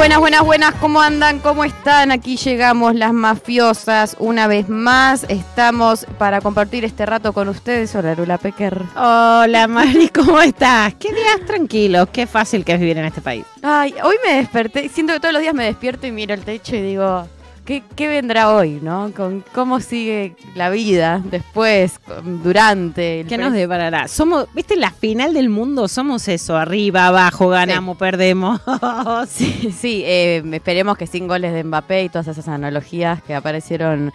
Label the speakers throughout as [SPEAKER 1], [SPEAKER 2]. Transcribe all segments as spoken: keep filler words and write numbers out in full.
[SPEAKER 1] Buenas, buenas, buenas, ¿cómo andan? ¿Cómo están? Aquí llegamos las mafiosas una vez más. Estamos para compartir este rato con ustedes. Hola, Lula Pecker.
[SPEAKER 2] Hola, Mari, ¿cómo estás? Qué días tranquilos, qué fácil que es vivir en este país.
[SPEAKER 1] Ay, hoy me desperté, siento que todos los días me despierto y miro el techo y digo, ¿qué, qué vendrá hoy, no? Con cómo sigue la vida después, durante.
[SPEAKER 2] ¿Qué nos deparará? Somos, ¿viste la final del mundo? Somos eso, arriba, abajo, ganamos, sí. Perdemos.
[SPEAKER 1] sí, sí, eh, esperemos que sin goles de Mbappé y todas esas analogías que aparecieron,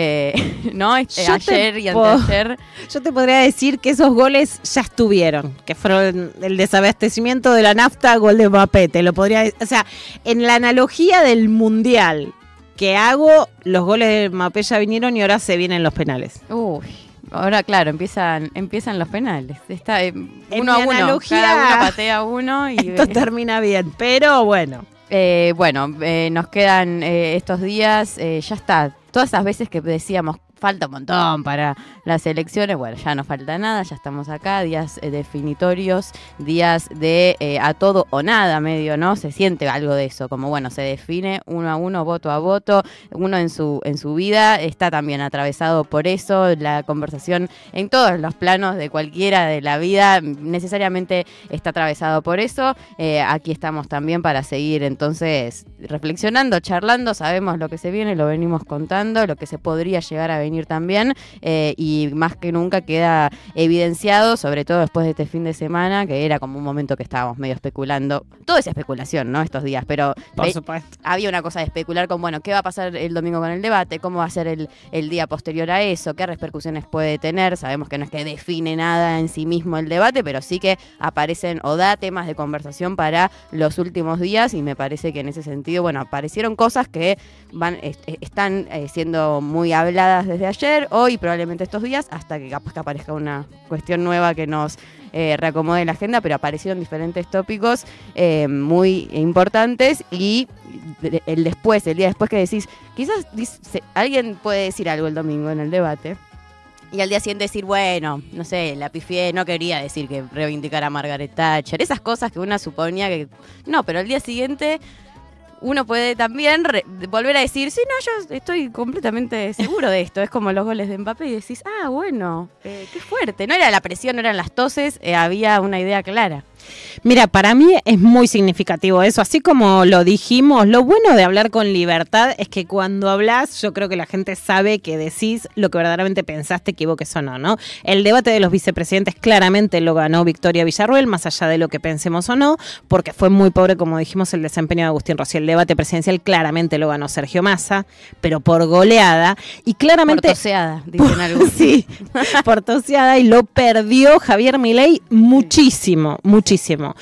[SPEAKER 1] eh, ¿no? Eh, ayer y anteayer.
[SPEAKER 2] Yo te podría decir que esos goles ya estuvieron, que fueron el desabastecimiento de la nafta, gol de Mbappé, te lo podría decir. O sea, en la analogía del mundial que hago, los goles de Mbappé ya vinieron y ahora se vienen los penales.
[SPEAKER 1] Uy, ahora claro, empiezan empiezan los penales. Está eh, uno a uno,
[SPEAKER 2] analogía,
[SPEAKER 1] cada uno patea uno y
[SPEAKER 2] esto termina bien, pero bueno.
[SPEAKER 1] Eh, bueno, eh, nos quedan eh, estos días, eh, ya está. Todas esas veces que decíamos falta un montón para las elecciones, bueno, ya no falta nada, ya estamos acá, días eh, definitorios, días de eh, a todo o nada medio, ¿no? Se siente algo de eso, como bueno, se define uno a uno, voto a voto, uno en su en su vida está también atravesado por eso, la conversación en todos los planos de cualquiera de la vida necesariamente está atravesado por eso, eh, aquí estamos también para seguir entonces reflexionando, charlando, sabemos lo que se viene, lo venimos contando, lo que se podría llegar a venir también, eh, y más que nunca queda evidenciado, sobre todo después de este fin de semana, que era como un momento que estábamos medio especulando, todo es especulación, ¿no? Estos días, pero
[SPEAKER 2] por supuesto.
[SPEAKER 1] Había una cosa de especular con, bueno, ¿qué va a pasar el domingo con el debate? ¿Cómo va a ser el, el día posterior a eso? ¿Qué repercusiones puede tener? Sabemos que no es que define nada en sí mismo el debate, pero sí que aparecen o da temas de conversación para los últimos días, y me parece que en ese sentido, bueno, aparecieron cosas que van est- están eh, siendo muy habladas desde ayer, hoy, probablemente estos días, hasta que capaz que aparezca una cuestión nueva que nos eh, reacomode la agenda, pero aparecieron diferentes tópicos eh, muy importantes, y el después, el día después que decís, quizás dice, alguien puede decir algo el domingo en el debate, y al día siguiente decir, bueno, no sé, la pifié, no quería decir que reivindicar a Margaret Thatcher, esas cosas que uno suponía que... No, pero al día siguiente uno puede también re- volver a decir, sí, no, yo estoy completamente seguro de esto. Es como los goles de Mbappé y decís, ah, bueno, eh, qué fuerte. No era la presión, no eran las toses, eh, había una idea clara.
[SPEAKER 2] Mira, para mí es muy significativo eso, así como lo dijimos, lo bueno de hablar con libertad es que cuando hablas, yo creo que la gente sabe que decís lo que verdaderamente pensaste, equivoques o no, ¿no? El debate de los vicepresidentes claramente lo ganó Victoria Villarruel, más allá de lo que pensemos o no, porque fue muy pobre, como dijimos, el desempeño de Agustín Rossi. El debate presidencial claramente lo ganó Sergio Massa, pero por goleada, y claramente...
[SPEAKER 1] Por toseada, dicen algunos.
[SPEAKER 2] Sí, por toseada, y lo perdió Javier Milei muchísimo, muchísimo.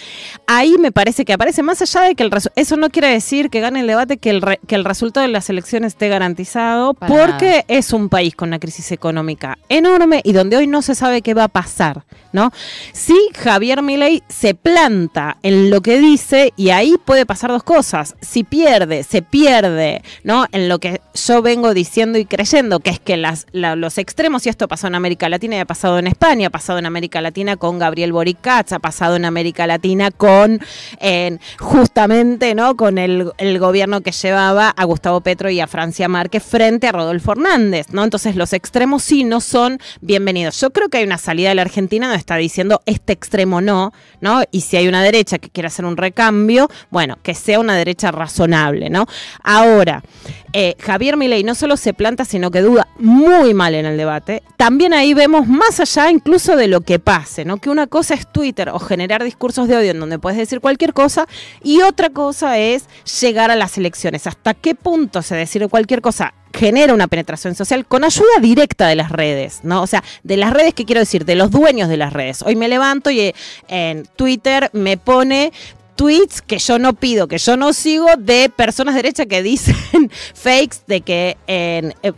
[SPEAKER 2] Ahí me parece que aparece, más allá de que el resu- eso no quiere decir que gane el debate, que el, re- que el resultado de las elecciones esté garantizado, para porque nada. Es un país con una crisis económica enorme y donde hoy no se sabe qué va a pasar, ¿no? Sí, Javier Milei se planta en lo que dice y ahí puede pasar dos cosas. Si pierde, se pierde, ¿no? En lo que yo vengo diciendo y creyendo, que es que las, la, los extremos, y esto pasó en América Latina y ha pasado en España, ha pasado en América Latina con Gabriel Boric Katz, ha pasado en América Latina con eh, justamente, ¿no? Con el, el gobierno que llevaba a Gustavo Petro y a Francia Márquez frente a Rodolfo Hernández, ¿no? Entonces los extremos sí no son bienvenidos. Yo creo que hay una salida de la Argentina donde está diciendo este extremo no, ¿no? Y si hay una derecha que quiere hacer un recambio, bueno, que sea una derecha razonable, ¿no? Ahora, eh, Javier Milei no solo se planta, sino que duda muy mal en el debate. También ahí vemos más allá incluso de lo que pase, ¿no? Que una cosa es Twitter o generar discursos de odio en donde puedes decir cualquier cosa, y otra cosa es llegar a las elecciones. ¿Hasta qué punto se decir cualquier cosa genera una penetración social con ayuda directa de las redes, ¿no? O sea, de las redes, ¿qué quiero decir? De los dueños de las redes. Hoy me levanto y eh, en Twitter me pone tweets que yo no pido, que yo no sigo, de personas derechas que dicen fakes de que en... Eh,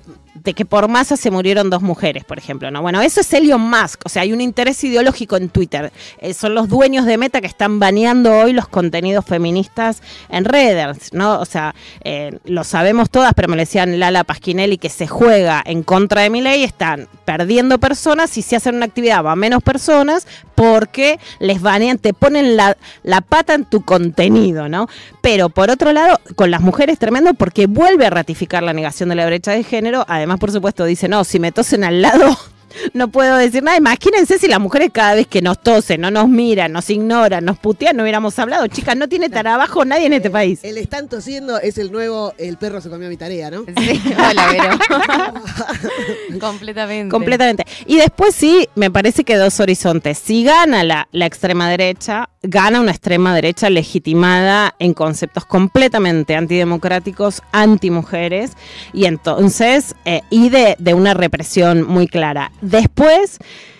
[SPEAKER 2] de que por Massa se murieron dos mujeres, por ejemplo, ¿no? Bueno, eso es Elon Musk, o sea, hay un interés ideológico en Twitter. Eh, son los dueños de Meta que están baneando hoy los contenidos feministas en redes, ¿no? O sea, eh, lo sabemos todas, pero me lo decían Lala Pasquinelli, que se juega en contra de Milei, están perdiendo personas y si hacen una actividad va a menos personas porque les banean, te ponen la, la pata en tu contenido, ¿no? Pero por otro lado, con las mujeres tremendo porque vuelve a ratificar la negación de la brecha de género. Además, por supuesto, dice, no, si me tosen al lado no puedo decir nada. Imagínense si las mujeres cada vez que nos tosen, no nos miran, nos ignoran, nos putean, no hubiéramos hablado. Chicas, no tiene trabajo nadie en este país.
[SPEAKER 3] El están tosiendo es el nuevo, el perro se comió mi tarea, ¿no?
[SPEAKER 1] Sí, hola, Vero. Completamente.
[SPEAKER 2] Completamente. Y después sí, me parece que dos horizontes. Si gana la, la extrema derecha, gana una extrema derecha legitimada en conceptos completamente antidemocráticos, antimujeres, y entonces, eh, y de, de una represión muy clara. Después,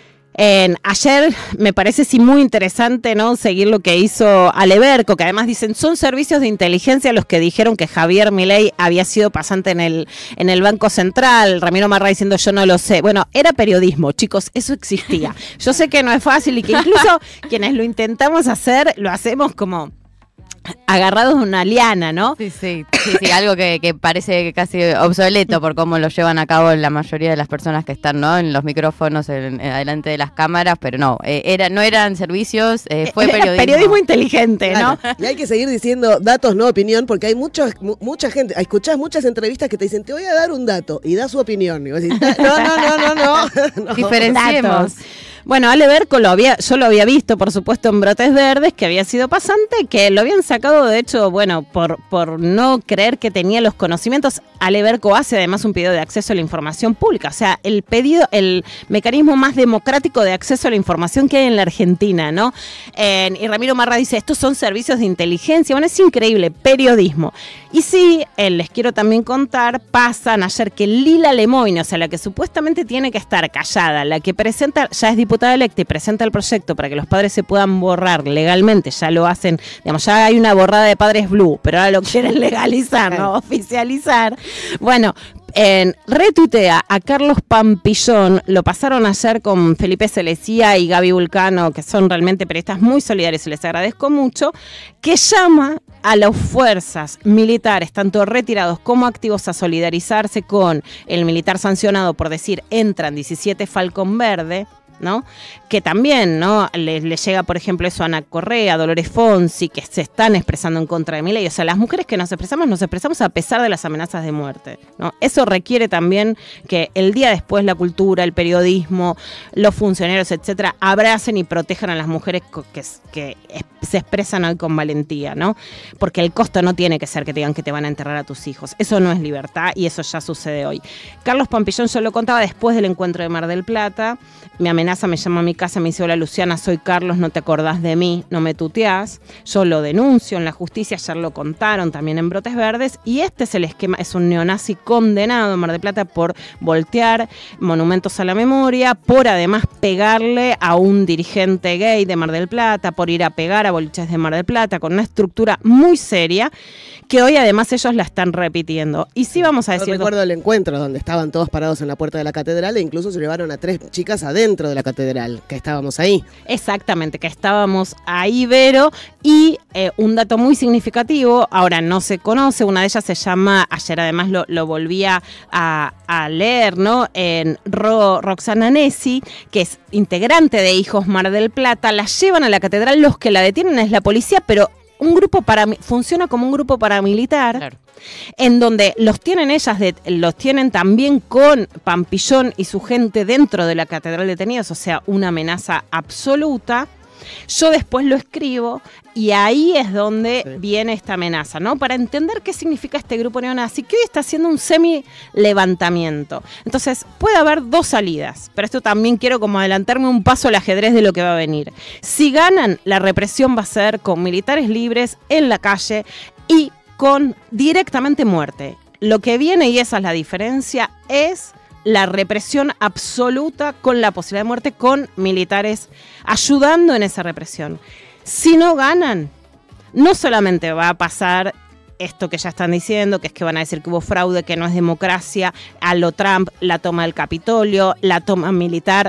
[SPEAKER 2] eh, ayer me parece sí muy interesante, ¿no?, seguir lo que hizo Aleberco, que además dicen, son servicios de inteligencia los que dijeron que Javier Milei había sido pasante en el, en el Banco Central. Ramiro Marra diciendo, yo no lo sé. Bueno, era periodismo, chicos, eso existía. Yo sé que no es fácil y que incluso quienes lo intentamos hacer, lo hacemos como agarrados de una liana, ¿no?
[SPEAKER 1] Sí, sí, sí, sí, algo que, que parece casi obsoleto por cómo lo llevan a cabo la mayoría de las personas que están, ¿no?, en los micrófonos, en, en adelante de las cámaras, pero no, eh, era, no eran servicios, eh, fue periodismo.
[SPEAKER 2] Periodismo inteligente, ¿no?
[SPEAKER 3] Claro. Y hay que seguir diciendo datos, no opinión, porque hay muchos, mu mucha gente, escuchás muchas entrevistas que te dicen, te voy a dar un dato, y da su opinión. Y vos decís, no, no, no, no, no. no.
[SPEAKER 1] Diferenciemos.
[SPEAKER 2] Bueno, Aleberco lo había, yo lo había visto, por supuesto, en Brotes Verdes, que había sido pasante, que lo habían sacado, de hecho, bueno, por, por no creer que tenía los conocimientos. Aleberco hace además un pedido de acceso a la información pública, o sea, el pedido, el mecanismo más democrático de acceso a la información que hay en la Argentina, ¿no? Eh, y Ramiro Marra dice, estos son servicios de inteligencia. Bueno, es increíble, periodismo. Y sí, eh, les quiero también contar, pasan ayer que Lila Lemoyne, o sea, la que supuestamente tiene que estar callada, la que presenta, ya es diputada electa y presenta el proyecto para que los padres se puedan borrar legalmente, ya lo hacen, digamos, ya hay una borrada de padres blue, pero ahora lo quieren legalizar, ¿no? Oficializar. Bueno, Eh, retuitea a Carlos Pampillón, lo pasaron ayer con Felipe Celesía y Gaby Vulcano, que son realmente periodistas muy solidarios y les agradezco mucho, que llama a las fuerzas militares, tanto retirados como activos, a solidarizarse con el militar sancionado por decir entran diecisiete Falcón Verde, ¿no? Que también, ¿no?, le, le llega, por ejemplo, eso a Ana Correa, a Dolores Fonsi, que se están expresando en contra de Milei. O sea, las mujeres que nos expresamos, nos expresamos a pesar de las amenazas de muerte, ¿no? Eso requiere también que el día después la cultura, el periodismo, los funcionarios, etcétera, abracen y protejan a las mujeres que, que se expresan hoy con valentía, ¿no? Porque el costo no tiene que ser que te digan que te van a enterrar a tus hijos. Eso no es libertad y eso ya sucede hoy. Carlos Pampillón, yo lo contaba después del encuentro de Mar del Plata, me amenaza, me llama a mi casa, me dice, hola Luciana, soy Carlos, no te acordás de mí, no me tuteás. Yo lo denuncio en la justicia, ayer lo contaron también en Brotes Verdes, y este es el esquema, es un neonazi condenado en Mar del Plata por voltear monumentos a la memoria, por además pegarle a un dirigente gay de Mar del Plata, por ir a pegar a boliches de Mar del Plata, con una estructura muy seria, que hoy además ellos la están repitiendo. Y sí vamos a decir...
[SPEAKER 3] Yo recuerdo el encuentro donde estaban todos parados en la puerta de la catedral e incluso se llevaron a tres chicas adentro de la catedral, que estábamos ahí.
[SPEAKER 2] Exactamente, que estábamos ahí, Vero, y eh, un dato muy significativo, ahora no se conoce, una de ellas se llama, ayer además lo, lo volvía a, a leer, ¿no?, en Ro, Roxana Nessi, que es integrante de Hijos Mar del Plata, la llevan a la catedral, los que la detienen es la policía, pero un grupo para funciona como un grupo paramilitar, claro, en donde los tienen ellas, de, los tienen también con Pampillón y su gente dentro de la catedral detenidos, o sea, una amenaza absoluta. Yo después lo escribo y ahí es donde sí. viene esta amenaza, ¿no? Para entender qué significa este grupo neonazi, que hoy está haciendo un semi-levantamiento. Entonces, puede haber dos salidas, pero esto también quiero como adelantarme un paso al ajedrez de lo que va a venir. Si ganan, la represión va a ser con militares libres en la calle y con directamente muerte. Lo que viene, y esa es la diferencia, es la represión absoluta con la posibilidad de muerte, con militares ayudando en esa represión. Si no ganan, no solamente va a pasar esto que ya están diciendo, que es que van a decir que hubo fraude, que no es democracia, a lo Trump, la toma del Capitolio, la toma militar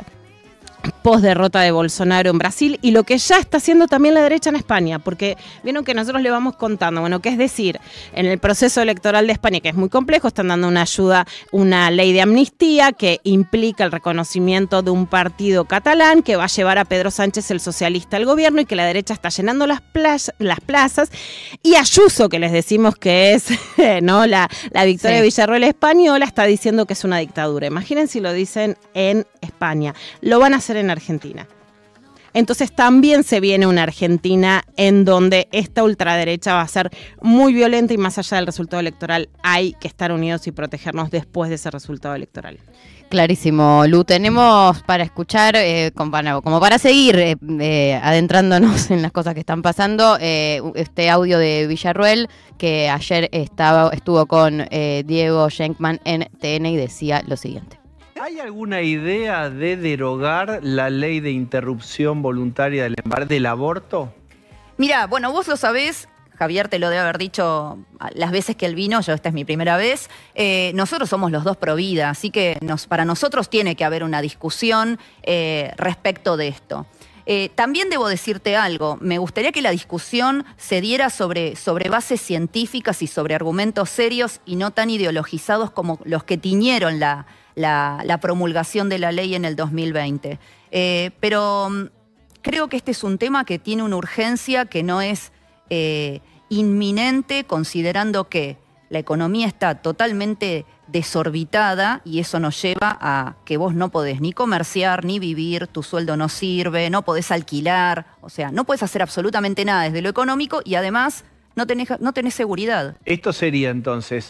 [SPEAKER 2] post derrota de Bolsonaro en Brasil, y lo que ya está haciendo también la derecha en España, porque vieron que nosotros le vamos contando, bueno, que es decir, en el proceso electoral de España, que es muy complejo, están dando una ayuda, una ley de amnistía que implica el reconocimiento de un partido catalán que va a llevar a Pedro Sánchez, el socialista, al gobierno, y que la derecha está llenando las, plazas, las plazas, y Ayuso, que les decimos que es no la, la Victoria sí. Villarroel española, está diciendo que es una dictadura. Imaginen si lo dicen en España. Lo van a hacer en Argentina. Entonces también se viene una Argentina en donde esta ultraderecha va a ser muy violenta, y más allá del resultado electoral hay que estar unidos y protegernos después de ese resultado electoral.
[SPEAKER 1] Clarísimo, Lu. Tenemos para escuchar, eh, como, para, como para seguir eh, eh, adentrándonos en las cosas que están pasando, eh, este audio de Villarroel, que ayer estaba, estuvo con eh, Diego Schenkman en T N y decía lo siguiente.
[SPEAKER 4] ¿Hay alguna idea de derogar la ley de interrupción voluntaria del embarazo, del aborto?
[SPEAKER 5] Mira, bueno, vos lo sabés, Javier te lo debe haber dicho las veces que él vino, yo esta es mi primera vez, eh, nosotros somos los dos pro vida, así que nos, para nosotros tiene que haber una discusión eh, respecto de esto. Eh, también debo decirte algo, me gustaría que la discusión se diera sobre, sobre bases científicas y sobre argumentos serios y no tan ideologizados como los que tiñeron la, la, la promulgación de la ley en el dos mil veinte. Eh, pero um, creo que este es un tema que tiene una urgencia que no es eh, inminente, considerando que la economía está totalmente desorbitada y eso nos lleva a que vos no podés ni comerciar, ni vivir, tu sueldo no sirve, no podés alquilar, o sea, no podés hacer absolutamente nada desde lo económico y además no tenés, no tenés seguridad.
[SPEAKER 4] Esto sería entonces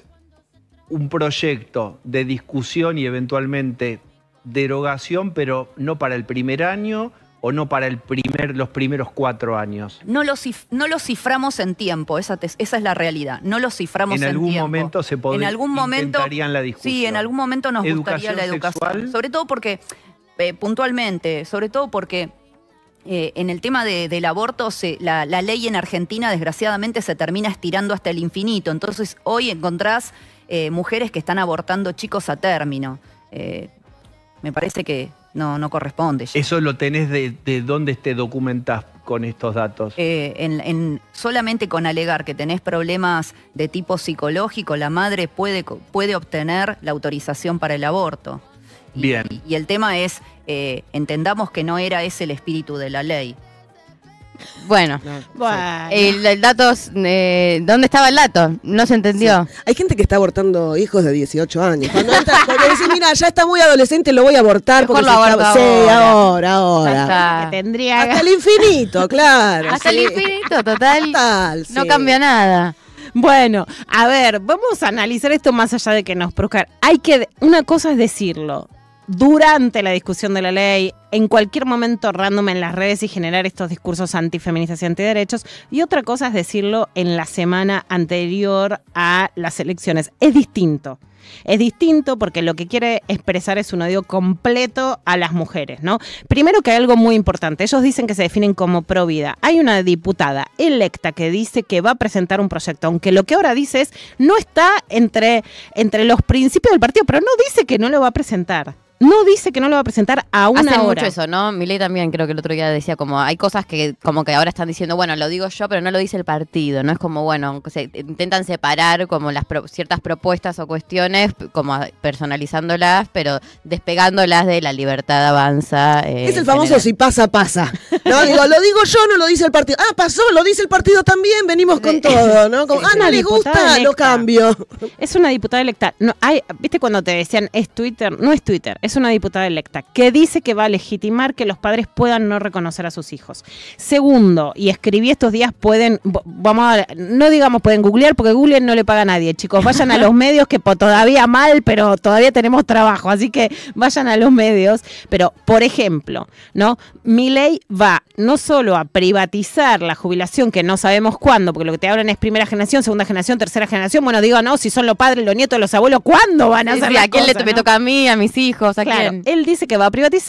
[SPEAKER 4] un proyecto de discusión y eventualmente derogación, pero no para el primer año o no para el primer, los primeros cuatro años.
[SPEAKER 5] No lo, cif no lo ciframos en tiempo, esa, te esa es la realidad. No lo ciframos en,
[SPEAKER 4] en
[SPEAKER 5] tiempo.
[SPEAKER 4] En algún momento se podría,
[SPEAKER 5] en algún momento,
[SPEAKER 4] intentarían la discusión.
[SPEAKER 5] Sí, en algún momento nos gustaría la educación. Sexual. Sobre todo porque, eh, puntualmente, sobre todo porque eh, en el tema de, del aborto, se, la, la ley en Argentina desgraciadamente se termina estirando hasta el infinito. Entonces hoy encontrás eh, mujeres que están abortando chicos a término. Eh, me parece que no, no corresponde.
[SPEAKER 4] ¿Eso lo tenés de, de dónde te documentás con estos datos?
[SPEAKER 5] Eh, en, en, solamente con alegar que tenés problemas de tipo psicológico, la madre puede, puede obtener la autorización para el aborto. Y,
[SPEAKER 4] Bien.
[SPEAKER 5] Y, y el tema es, eh, entendamos que no era ese el espíritu de la ley.
[SPEAKER 1] Bueno,
[SPEAKER 3] No,
[SPEAKER 2] Bueno.
[SPEAKER 1] el, el dato, eh, ¿dónde estaba el dato? No se entendió.
[SPEAKER 3] sí. Hay gente que está abortando hijos de dieciocho años. Cuando entra, porque dice, mira, ya está muy adolescente, lo voy a abortar.
[SPEAKER 1] Mejor
[SPEAKER 3] porque
[SPEAKER 1] lo
[SPEAKER 3] se
[SPEAKER 1] aborto
[SPEAKER 3] está... Sí, ahora, ahora.
[SPEAKER 1] Ya está.
[SPEAKER 2] Que tendría
[SPEAKER 3] Hasta el infinito, claro.
[SPEAKER 1] Hasta
[SPEAKER 3] sí.
[SPEAKER 1] el infinito, total.
[SPEAKER 3] Total,
[SPEAKER 1] No
[SPEAKER 3] sí.
[SPEAKER 1] cambia nada.
[SPEAKER 2] Bueno, a ver, vamos a analizar esto más allá de que nos produzca. Hay que, una cosa es decirlo durante la discusión de la ley, en cualquier momento random en las redes y generar estos discursos antifeministas y antiderechos, y otra cosa es decirlo en la semana anterior a las elecciones. Es distinto. Es distinto porque lo que quiere expresar es un odio completo a las mujeres, ¿no? Primero que hay algo muy importante. Ellos dicen que se definen como pro vida. Hay una diputada electa que dice que va a presentar un proyecto, aunque lo que ahora dice es, no está entre, entre los principios del partido, pero no dice que no lo va a presentar. No dice que no lo va a presentar a una
[SPEAKER 1] Hacen
[SPEAKER 2] hora.
[SPEAKER 1] mucho eso, ¿no? Milei también creo que el otro día decía como hay cosas que como que ahora están diciendo, bueno, lo digo yo, pero no lo dice el partido, ¿no? Es como, bueno, se intentan separar como las pro ciertas propuestas o cuestiones, como personalizándolas, pero despegándolas de la libertad avanza. Eh,
[SPEAKER 3] Es el famoso
[SPEAKER 1] general.
[SPEAKER 3] si pasa, pasa. No, digo, lo digo yo, no lo dice el partido. Ah, pasó, lo dice el partido también, venimos con todo, ¿no? Como,
[SPEAKER 2] Es
[SPEAKER 3] ah, no
[SPEAKER 2] una
[SPEAKER 3] les
[SPEAKER 2] diputada
[SPEAKER 3] gusta, lo
[SPEAKER 2] electa.
[SPEAKER 3] cambio.
[SPEAKER 2] Es una diputada electa. No, hay, ¿viste cuando te decían es Twitter? No es Twitter, es una diputada electa que dice que va a legitimar que los padres puedan no reconocer a sus hijos. Segundo, y escribí estos días, pueden, vamos a, no digamos pueden googlear, porque Google no le paga a nadie, chicos. Vayan a los medios, que po, todavía mal, pero todavía tenemos trabajo, así que vayan a los medios. Pero, por ejemplo, ¿no? Milei va no solo a privatizar la jubilación, que no sabemos cuándo, porque lo que te hablan es primera generación, segunda generación, tercera generación. Bueno, digo, no, si son los padres, los nietos, los abuelos, ¿cuándo van a
[SPEAKER 1] Sí,
[SPEAKER 2] hacer
[SPEAKER 1] sí,
[SPEAKER 2] las
[SPEAKER 1] ¿a quién
[SPEAKER 2] cosas,
[SPEAKER 1] le me
[SPEAKER 2] no?
[SPEAKER 1] toca a mí, a mis hijos? ¿A
[SPEAKER 2] Claro,
[SPEAKER 1] quién?
[SPEAKER 2] él dice que va a privatizar la jubilación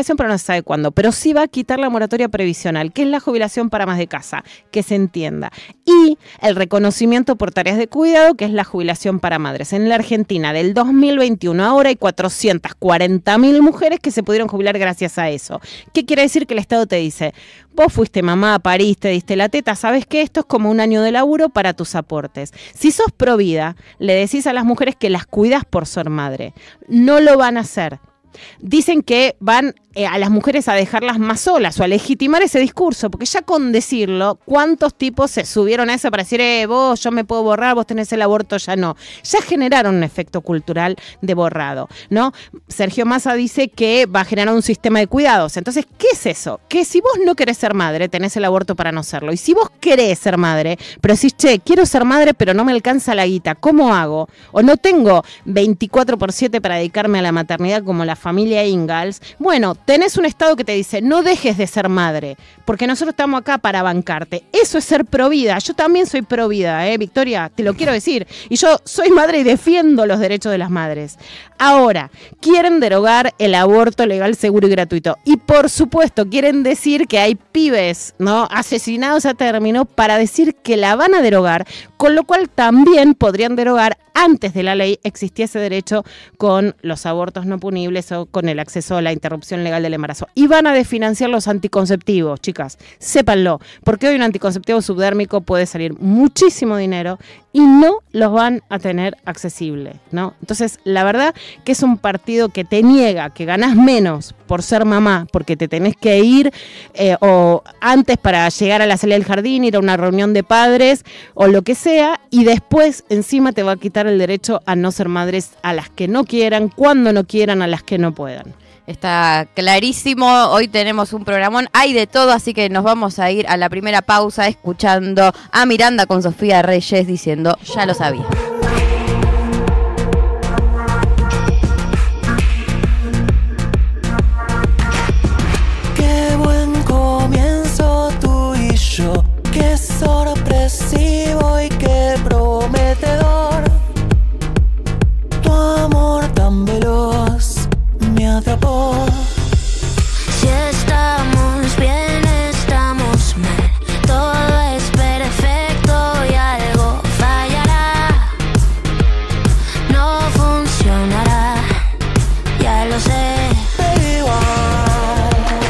[SPEAKER 2] jubilación, pero no se sabe cuándo. Pero sí va a quitar la moratoria previsional, que es la jubilación para amas de casa, que se entienda. Y el reconocimiento por tareas de cuidado, que es la jubilación para madres. En la Argentina, del dos mil veintiuno, ahora hay cuatrocientas cuarenta mil mujeres que se pudieron jubilar gracias a eso. ¿Qué quiere decir? Que el Estado te dice, vos fuiste mamá, pariste, diste la teta, ¿sabes qué? Esto es como un año de laburo para tus aportes. Si sos provida, le decís a las mujeres que las cuidas por ser madre. No lo van a hacer. Dicen que van eh, a las mujeres a dejarlas más solas o a legitimar ese discurso, porque ya con decirlo, ¿cuántos tipos se subieron a eso para decir, eh, vos, yo me puedo borrar, vos tenés el aborto, ya no? Ya generaron un efecto cultural de borrado, ¿no? Sergio Massa dice que va a generar un sistema de cuidados. Entonces, ¿qué es eso? Que si vos no querés ser madre, tenés el aborto para no serlo. Y si vos querés ser madre, pero decís, che, quiero ser madre, pero no me alcanza la guita, ¿cómo hago? O no tengo veinticuatro por siete para dedicarme a la maternidad como la familia Ingalls. Bueno, tenés un Estado que te dice, no dejes de ser madre, porque nosotros estamos acá para bancarte. Eso es ser provida. Yo también soy provida, ¿eh, Victoria? Te lo quiero decir. Y yo soy madre y defiendo los derechos de las madres. Ahora, quieren derogar el aborto legal, seguro y gratuito. Y por supuesto, quieren decir que hay pibes, ¿no?, asesinados a término para decir que la van a derogar, con lo cual también podrían derogar, antes de la ley, existiese derecho con los abortos no punibles o con el acceso a la interrupción legal del embarazo. Y van a desfinanciar los anticonceptivos, chicas, sépanlo, porque hoy un anticonceptivo subdérmico puede salir muchísimo dinero y no los van a tener accesible, ¿no? Entonces, la verdad que es un partido que te niega que ganás menos por ser mamá, porque te tenés que ir eh, o antes para llegar a la salida del jardín, ir a una reunión de padres o lo que sea, y después encima te va a quitar el derecho a no ser madres a las que no quieran, cuando no quieran, a las que no puedan.
[SPEAKER 1] Está clarísimo, hoy tenemos un programón, hay de todo, así que nos vamos a ir a la primera pausa escuchando a Miranda con Sofía Reyes diciendo, ya lo sabía.
[SPEAKER 6] Qué buen comienzo tú y yo, qué sorpresivo y qué prometedor. Tu amor tan veloz me atrapó.
[SPEAKER 7] Si estamos bien, estamos mal. Todo es perfecto y algo fallará. No funcionará, ya lo sé.
[SPEAKER 6] Pero igual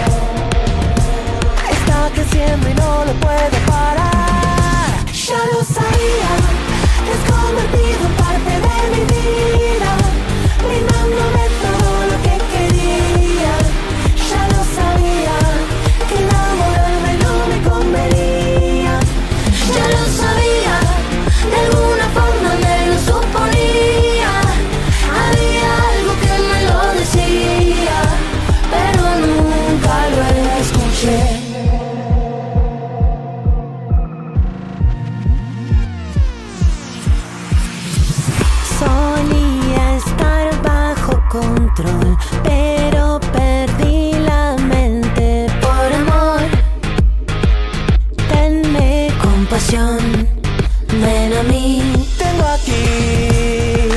[SPEAKER 6] está creciendo y no lo puedo parar. Ya lo sabía, te has convertido en parte de mi vida, brindándome todo lo que quería. Ya lo sabía, que enamorarme no me convenía. Ya lo sabía, de alguna forma me lo suponía. Había algo que me lo decía, pero nunca lo escuché. Solía estar bajo control, pero perdí la mente por amor. Tenme compasión, ven a mí. Tengo aquí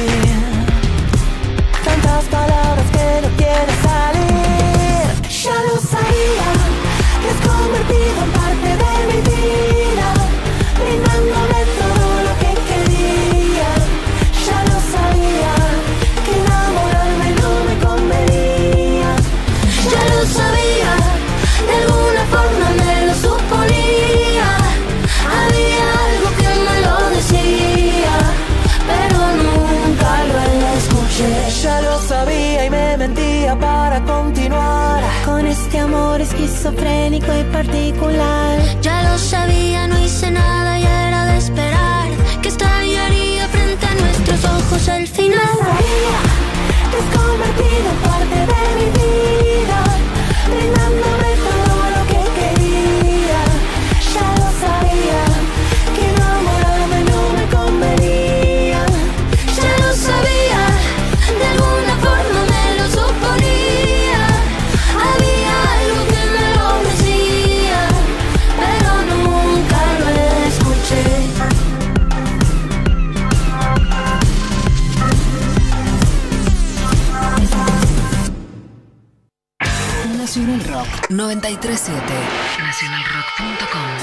[SPEAKER 6] tantas palabras que no quieren salir. Ya lo sabía, te has convertido en parte de mi vida, brindándome todo lo que quería. Ya lo sabía, que enamorarme no me convenía. Ya lo sabía, de alguna forma me lo suponía. Había algo que me lo decía, pero nunca lo escuché. Ya lo sabía y me mentía para continuar con este amor esquizofrénico y particular. Ya lo sabía, no hice nada y era de esperar que estallaría frente a nuestros ojos al final. Ya sabía, te has convertido en parte de mi vida, brindándome todo lo que quería. Ya lo sabía, que enamorarme no me convenía. Ya lo sabía, de alguna forma me lo suponía. Había algo que me lo decía, pero nunca lo escuché.
[SPEAKER 8] noventa y tres punto siete nacional rock punto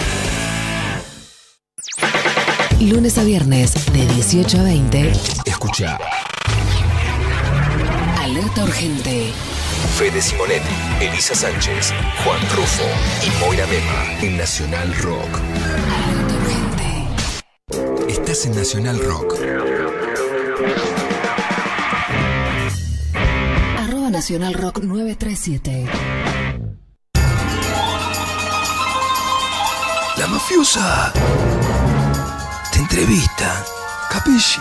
[SPEAKER 8] com. Lunes a viernes de dieciocho a veinte.
[SPEAKER 9] Escucha
[SPEAKER 8] Alerta Urgente.
[SPEAKER 9] Fede Simonetti, Elisa Sánchez, Juan Rufo y Moira Mema en Nacional Rock.
[SPEAKER 8] Alerta Urgente.
[SPEAKER 9] Estás en Nacional Rock.
[SPEAKER 8] Arroba Nacional Rock nueve tres siete.
[SPEAKER 9] La mafiosa te entrevista, capisci?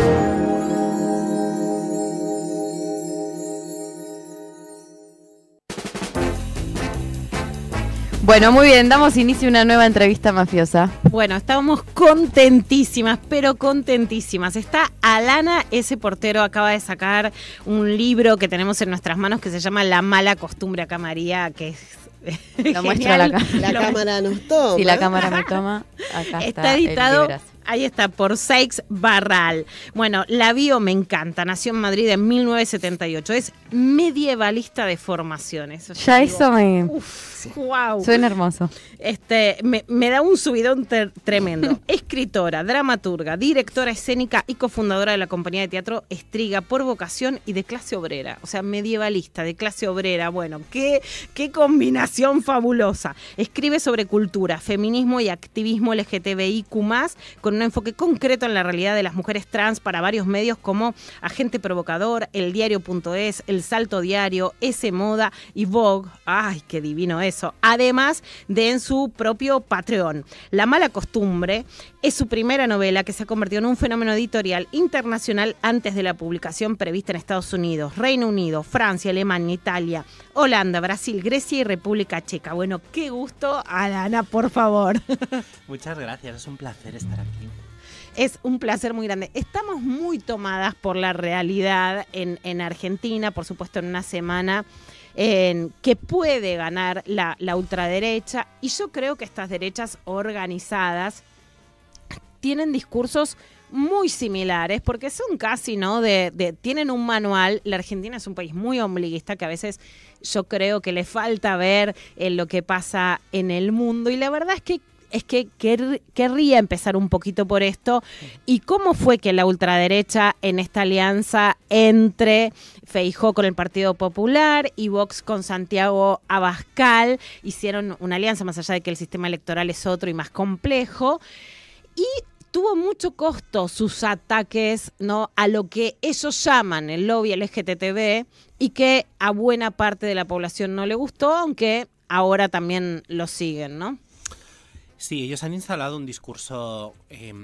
[SPEAKER 1] Bueno, muy bien, damos inicio a una nueva entrevista mafiosa.
[SPEAKER 2] Bueno, estábamos contentísimas, pero contentísimas. Está Alana S. Portero, acaba de sacar un libro que tenemos en nuestras manos que se llama La mala costumbre. Acá María, que es...
[SPEAKER 1] Lo muestro la,
[SPEAKER 3] la
[SPEAKER 1] lo...
[SPEAKER 3] cámara nos toma.
[SPEAKER 1] Si la cámara me toma, acá está.
[SPEAKER 2] Está editado,
[SPEAKER 1] el
[SPEAKER 2] ahí está, por Seix Barral. Bueno, la bio me encanta. Nació en Madrid en mil novecientos setenta y ocho. Es medievalista de formación. Eso
[SPEAKER 1] ya
[SPEAKER 2] digo,
[SPEAKER 1] eso me...
[SPEAKER 2] Uf, wow.
[SPEAKER 1] Suena hermoso.
[SPEAKER 2] Este, me, me da un subidón ter- tremendo. Escritora, dramaturga, directora escénica y cofundadora de la compañía de teatro Estriga por vocación y de clase obrera. O sea, medievalista, de clase obrera. Bueno, qué, qué combinación fabulosa. Escribe sobre cultura, feminismo y activismo L G T B I Q más, con un enfoque concreto en la realidad de las mujeres trans para varios medios como Agente Provocador, El Diario punto es, El Salto Diario, S Moda y Vogue. Ay, qué divino eso. Además de en su propio Patreon. La mala costumbre es su primera novela que se ha convertido en un fenómeno editorial internacional antes de la publicación prevista en Estados Unidos, Reino Unido, Francia, Alemania, Italia, Holanda, Brasil, Grecia y República Checa. Bueno, qué gusto, Alana, por favor.
[SPEAKER 10] Muchas gracias, es un placer estar aquí.
[SPEAKER 2] Es un placer muy grande. Estamos muy tomadas por la realidad en, en Argentina, por supuesto en una semana en que puede ganar la, la ultraderecha, y yo creo que estas derechas organizadas tienen discursos muy similares, porque son casi, ¿no? De, de, tienen un manual. La Argentina es un país muy ombliguista que a veces yo creo que le falta ver en lo que pasa en el mundo, y la verdad es que es que quer, querría empezar un poquito por esto. ¿Y cómo fue que la ultraderecha en esta alianza entre Feijóo con el Partido Popular y Vox con Santiago Abascal hicieron una alianza, más allá de que el sistema electoral es otro y más complejo? Y tuvo mucho costo sus ataques, ¿no?, a lo que ellos llaman el lobby L G T B, y que a buena parte de la población no le gustó, aunque ahora también lo siguen, ¿no?
[SPEAKER 10] Sí, ellos han instalado un discurso eh,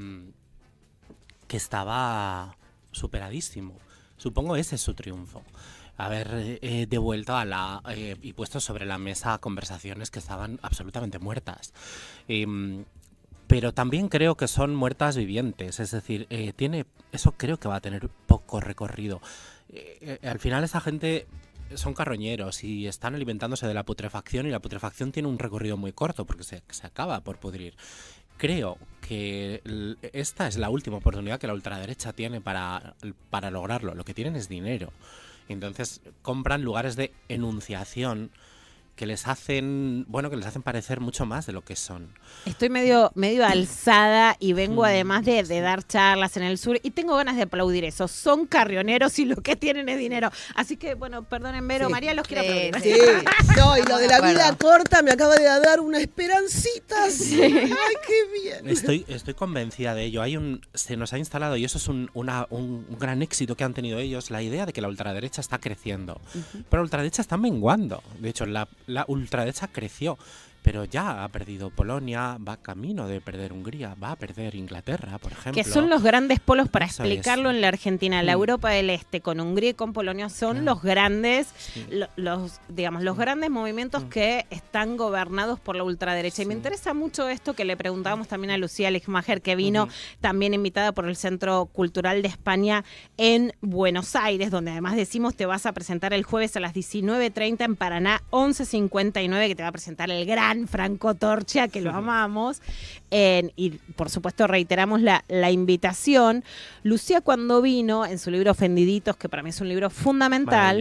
[SPEAKER 10] que estaba superadísimo. Supongo ese es su triunfo. Haber eh, devuelto a la eh, y puesto sobre la mesa conversaciones que estaban absolutamente muertas. Eh, pero también creo que son muertas vivientes. Es decir, eh, tiene eso creo que va a tener poco recorrido. Eh, eh, al final esa gente son carroñeros y están alimentándose de la putrefacción, y la putrefacción tiene un recorrido muy corto porque se, se acaba por pudrir. Creo que esta es la última oportunidad que la ultraderecha tiene para, para lograrlo. Lo que tienen es dinero. Entonces compran lugares de enunciación que les hacen, bueno, que les hacen parecer mucho más de lo que son.
[SPEAKER 2] Estoy medio, medio alzada y vengo además de, de dar charlas en el sur y tengo ganas de aplaudir eso. Son carrioneros y lo que tienen es dinero. Así que, bueno, perdonen, Vero,
[SPEAKER 3] Sí.
[SPEAKER 2] María los quiero
[SPEAKER 3] Sí,
[SPEAKER 2] aplaudir.
[SPEAKER 3] sí. No, y lo de la
[SPEAKER 1] Estamos de
[SPEAKER 3] vida
[SPEAKER 1] acuerdo.
[SPEAKER 3] corta me acaba de dar una esperancita. Sí. Ay, qué bien.
[SPEAKER 10] Estoy, estoy convencida de ello. Hay un, se nos ha instalado, y eso es un, una, un, un gran éxito que han tenido ellos, la idea de que la ultraderecha está creciendo. Uh-huh. Pero la ultraderecha está menguando. De hecho, la, la ultraderecha creció, pero ya ha perdido Polonia, va camino de perder Hungría, va a perder Inglaterra, por ejemplo.
[SPEAKER 2] Que son los grandes polos, para
[SPEAKER 10] Eso
[SPEAKER 2] explicarlo
[SPEAKER 10] es.
[SPEAKER 2] en la Argentina. La
[SPEAKER 10] Mm.
[SPEAKER 2] Europa del Este, con Hungría y con Polonia, son
[SPEAKER 10] Claro.
[SPEAKER 2] los grandes,
[SPEAKER 10] Sí.
[SPEAKER 2] lo- los, digamos, los grandes movimientos
[SPEAKER 10] Mm.
[SPEAKER 2] que están gobernados por la ultraderecha. Y me
[SPEAKER 10] Sí.
[SPEAKER 2] interesa mucho esto que le preguntábamos también a Lucía Lechmacher, que vino
[SPEAKER 10] Ujú.
[SPEAKER 2] también invitada por el Centro Cultural de España en Buenos Aires, donde además decimos te vas a presentar el jueves a las diecinueve treinta en Paraná once cincuenta y nueve, que te va a presentar el gran Franco Torcha, que lo amamos. En- y por supuesto reiteramos la, la invitación. Lucía, cuando vino en su libro Ofendiditos, que para mí es un libro fundamental,
[SPEAKER 10] Maravilloso.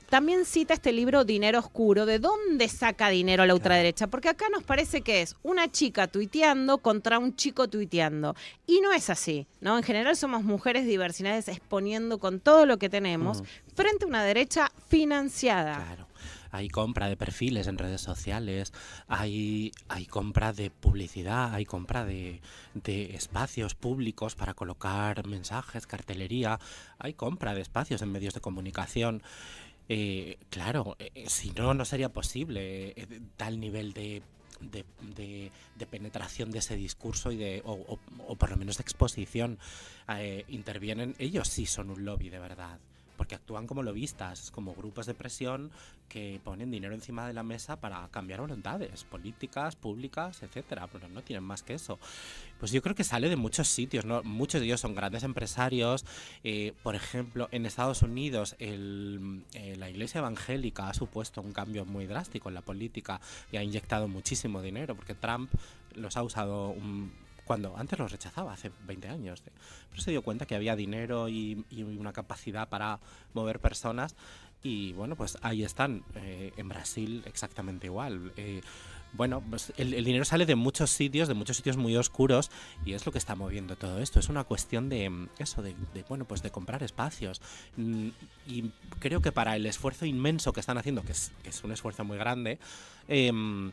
[SPEAKER 2] también cita este libro Dinero Oscuro, de dónde saca dinero la ultraderecha, porque acá nos parece que es una chica tuiteando contra un chico tuiteando, y no es así, ¿no? En general somos mujeres diversidades exponiendo con todo lo que tenemos uh-huh. frente a una derecha financiada.
[SPEAKER 10] Claro. Hay compra de perfiles en redes sociales, hay, hay compra de publicidad, hay compra de, de espacios públicos para colocar mensajes, cartelería, hay compra de espacios en medios de comunicación. Eh, claro, eh, si no, no sería posible eh, tal nivel de, de, de, de penetración de ese discurso y de, o, o, o por lo menos de exposición. Eh, intervienen, ellos sí son un lobby de verdad. Porque actúan como lobistas, como grupos de presión que ponen dinero encima de la mesa para cambiar voluntades políticas, públicas, etcétera. Pero no tienen más que eso. Pues yo creo que sale de muchos sitios, ¿no? Muchos de ellos son grandes empresarios. Eh, por ejemplo, en Estados Unidos el, eh, la Iglesia Evangélica ha supuesto un cambio muy drástico en la política y ha inyectado muchísimo dinero, porque Trump los ha usado un cuando antes los rechazaba, hace veinte años. Pero se dio cuenta que había dinero y, y una capacidad para mover personas y bueno, pues ahí están. Eh, en Brasil exactamente igual. Eh, bueno, pues el, el dinero sale de muchos sitios, de muchos sitios muy oscuros y es lo que está moviendo todo esto. Es una cuestión de eso, de, de bueno, pues de comprar espacios. Y creo que para el esfuerzo inmenso que están haciendo, que es, que es un esfuerzo muy grande, eh,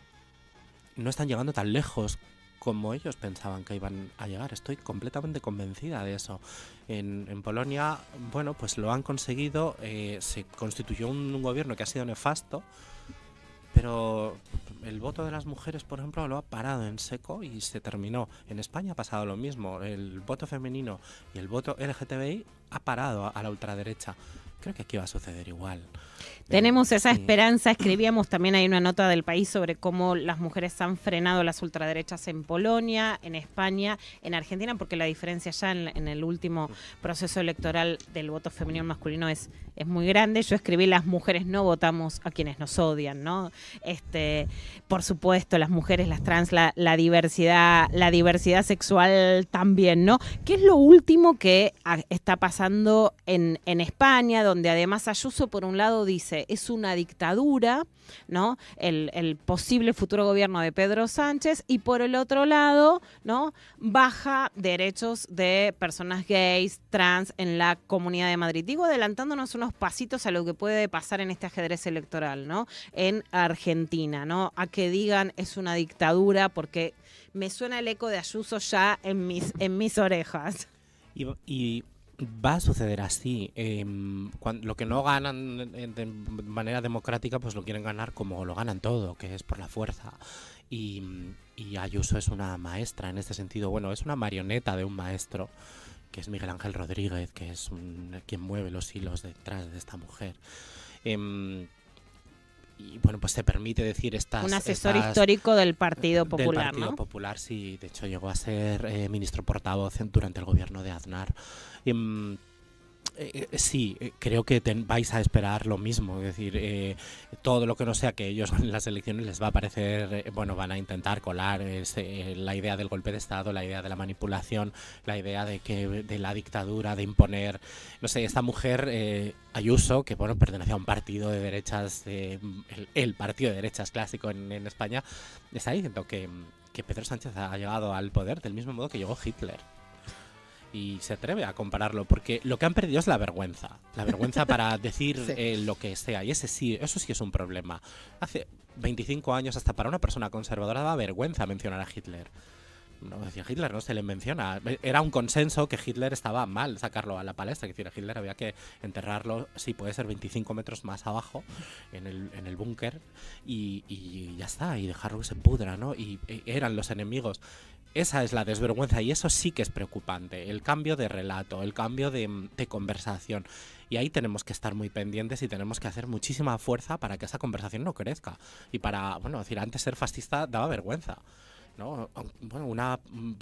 [SPEAKER 10] no están llegando tan lejos como ellos pensaban que iban a llegar. Estoy completamente convencida de eso. En, en Polonia, bueno, pues lo han conseguido. Eh, se constituyó un, un gobierno que ha sido nefasto, pero el voto de las mujeres, por ejemplo, lo ha parado en seco y se terminó. En España ha pasado lo mismo. El voto femenino y el voto L G T B I ha parado a, a la ultraderecha. Creo que aquí va a suceder igual.
[SPEAKER 2] Tenemos esa
[SPEAKER 10] sí.
[SPEAKER 2] esperanza. Escribíamos también, hay una nota del País sobre cómo las mujeres han frenado las ultraderechas en Polonia, en España, en Argentina, porque la diferencia ya en, en el último proceso electoral del voto femenino masculino es, es muy grande. Yo escribí: las mujeres no votamos a quienes nos odian, ¿no? Este, por supuesto, las mujeres, las trans, la, la diversidad, la diversidad sexual también, ¿no? ¿Qué es lo último que a, está pasando en, en España, donde además Ayuso, por un lado, dice es una dictadura, ¿no? El, el posible futuro gobierno de Pedro Sánchez, y por el otro lado, ¿no? Baja derechos de personas gays, trans en la Comunidad de Madrid. Digo, adelantándonos unos pasitos a lo que puede pasar en este ajedrez electoral, ¿no? En Argentina, ¿no? A que digan es una dictadura, porque me suena el eco de Ayuso ya en mis, en mis orejas.
[SPEAKER 10] Y, y va a suceder así. Eh, cuando, lo que no ganan de, de manera democrática, pues lo quieren ganar como lo ganan todo, que es por la fuerza. Y, y Ayuso es una maestra en este sentido. Bueno, es una marioneta de un maestro, que es Miguel Ángel Rodríguez, que es un, quien mueve los hilos detrás de esta mujer. Eh, y bueno, pues se permite decir estas...
[SPEAKER 2] Un asesor
[SPEAKER 10] estas,
[SPEAKER 2] histórico del Partido Popular,
[SPEAKER 10] del Partido
[SPEAKER 2] ¿no?
[SPEAKER 10] Popular, sí. De hecho, llegó a ser eh, ministro portavoz durante el gobierno de Aznar. Eh, eh, sí, eh, creo que ten, vais a esperar lo mismo. Es decir, eh, todo lo que no sea que ellos en las elecciones les va a parecer... Eh, bueno, van a intentar colar ese, la idea del golpe de Estado, la idea de la manipulación, la idea de que de la dictadura, de imponer... No sé, esta mujer... Eh, Ayuso, que bueno, pertenece a un partido de derechas, eh, el, el partido de derechas clásico en, en España, está diciendo que, que Pedro Sánchez ha llegado al poder del mismo modo que llegó Hitler. Y se atreve a compararlo, porque lo que han perdido es la vergüenza. La vergüenza para decir sí. eh, lo que sea. Y ese sí, eso sí es un problema. Hace veinticinco años, hasta para una persona conservadora, daba vergüenza mencionar a Hitler. No decía Hitler, no se le menciona. Era un consenso que Hitler estaba mal sacarlo a la palestra. Es decir, a Hitler había que enterrarlo, sí, puede ser veinticinco metros más abajo, en el, en el búnker, y, y ya está, y dejarlo que se pudra, ¿no? Y, y eran los enemigos. Esa es la desvergüenza, y eso sí que es preocupante. El cambio de relato, el cambio de, de conversación. Y ahí tenemos que estar muy pendientes y tenemos que hacer muchísima fuerza para que esa conversación no crezca. Y para, bueno, decir, antes ser fascista daba vergüenza, ¿no? Bueno, una...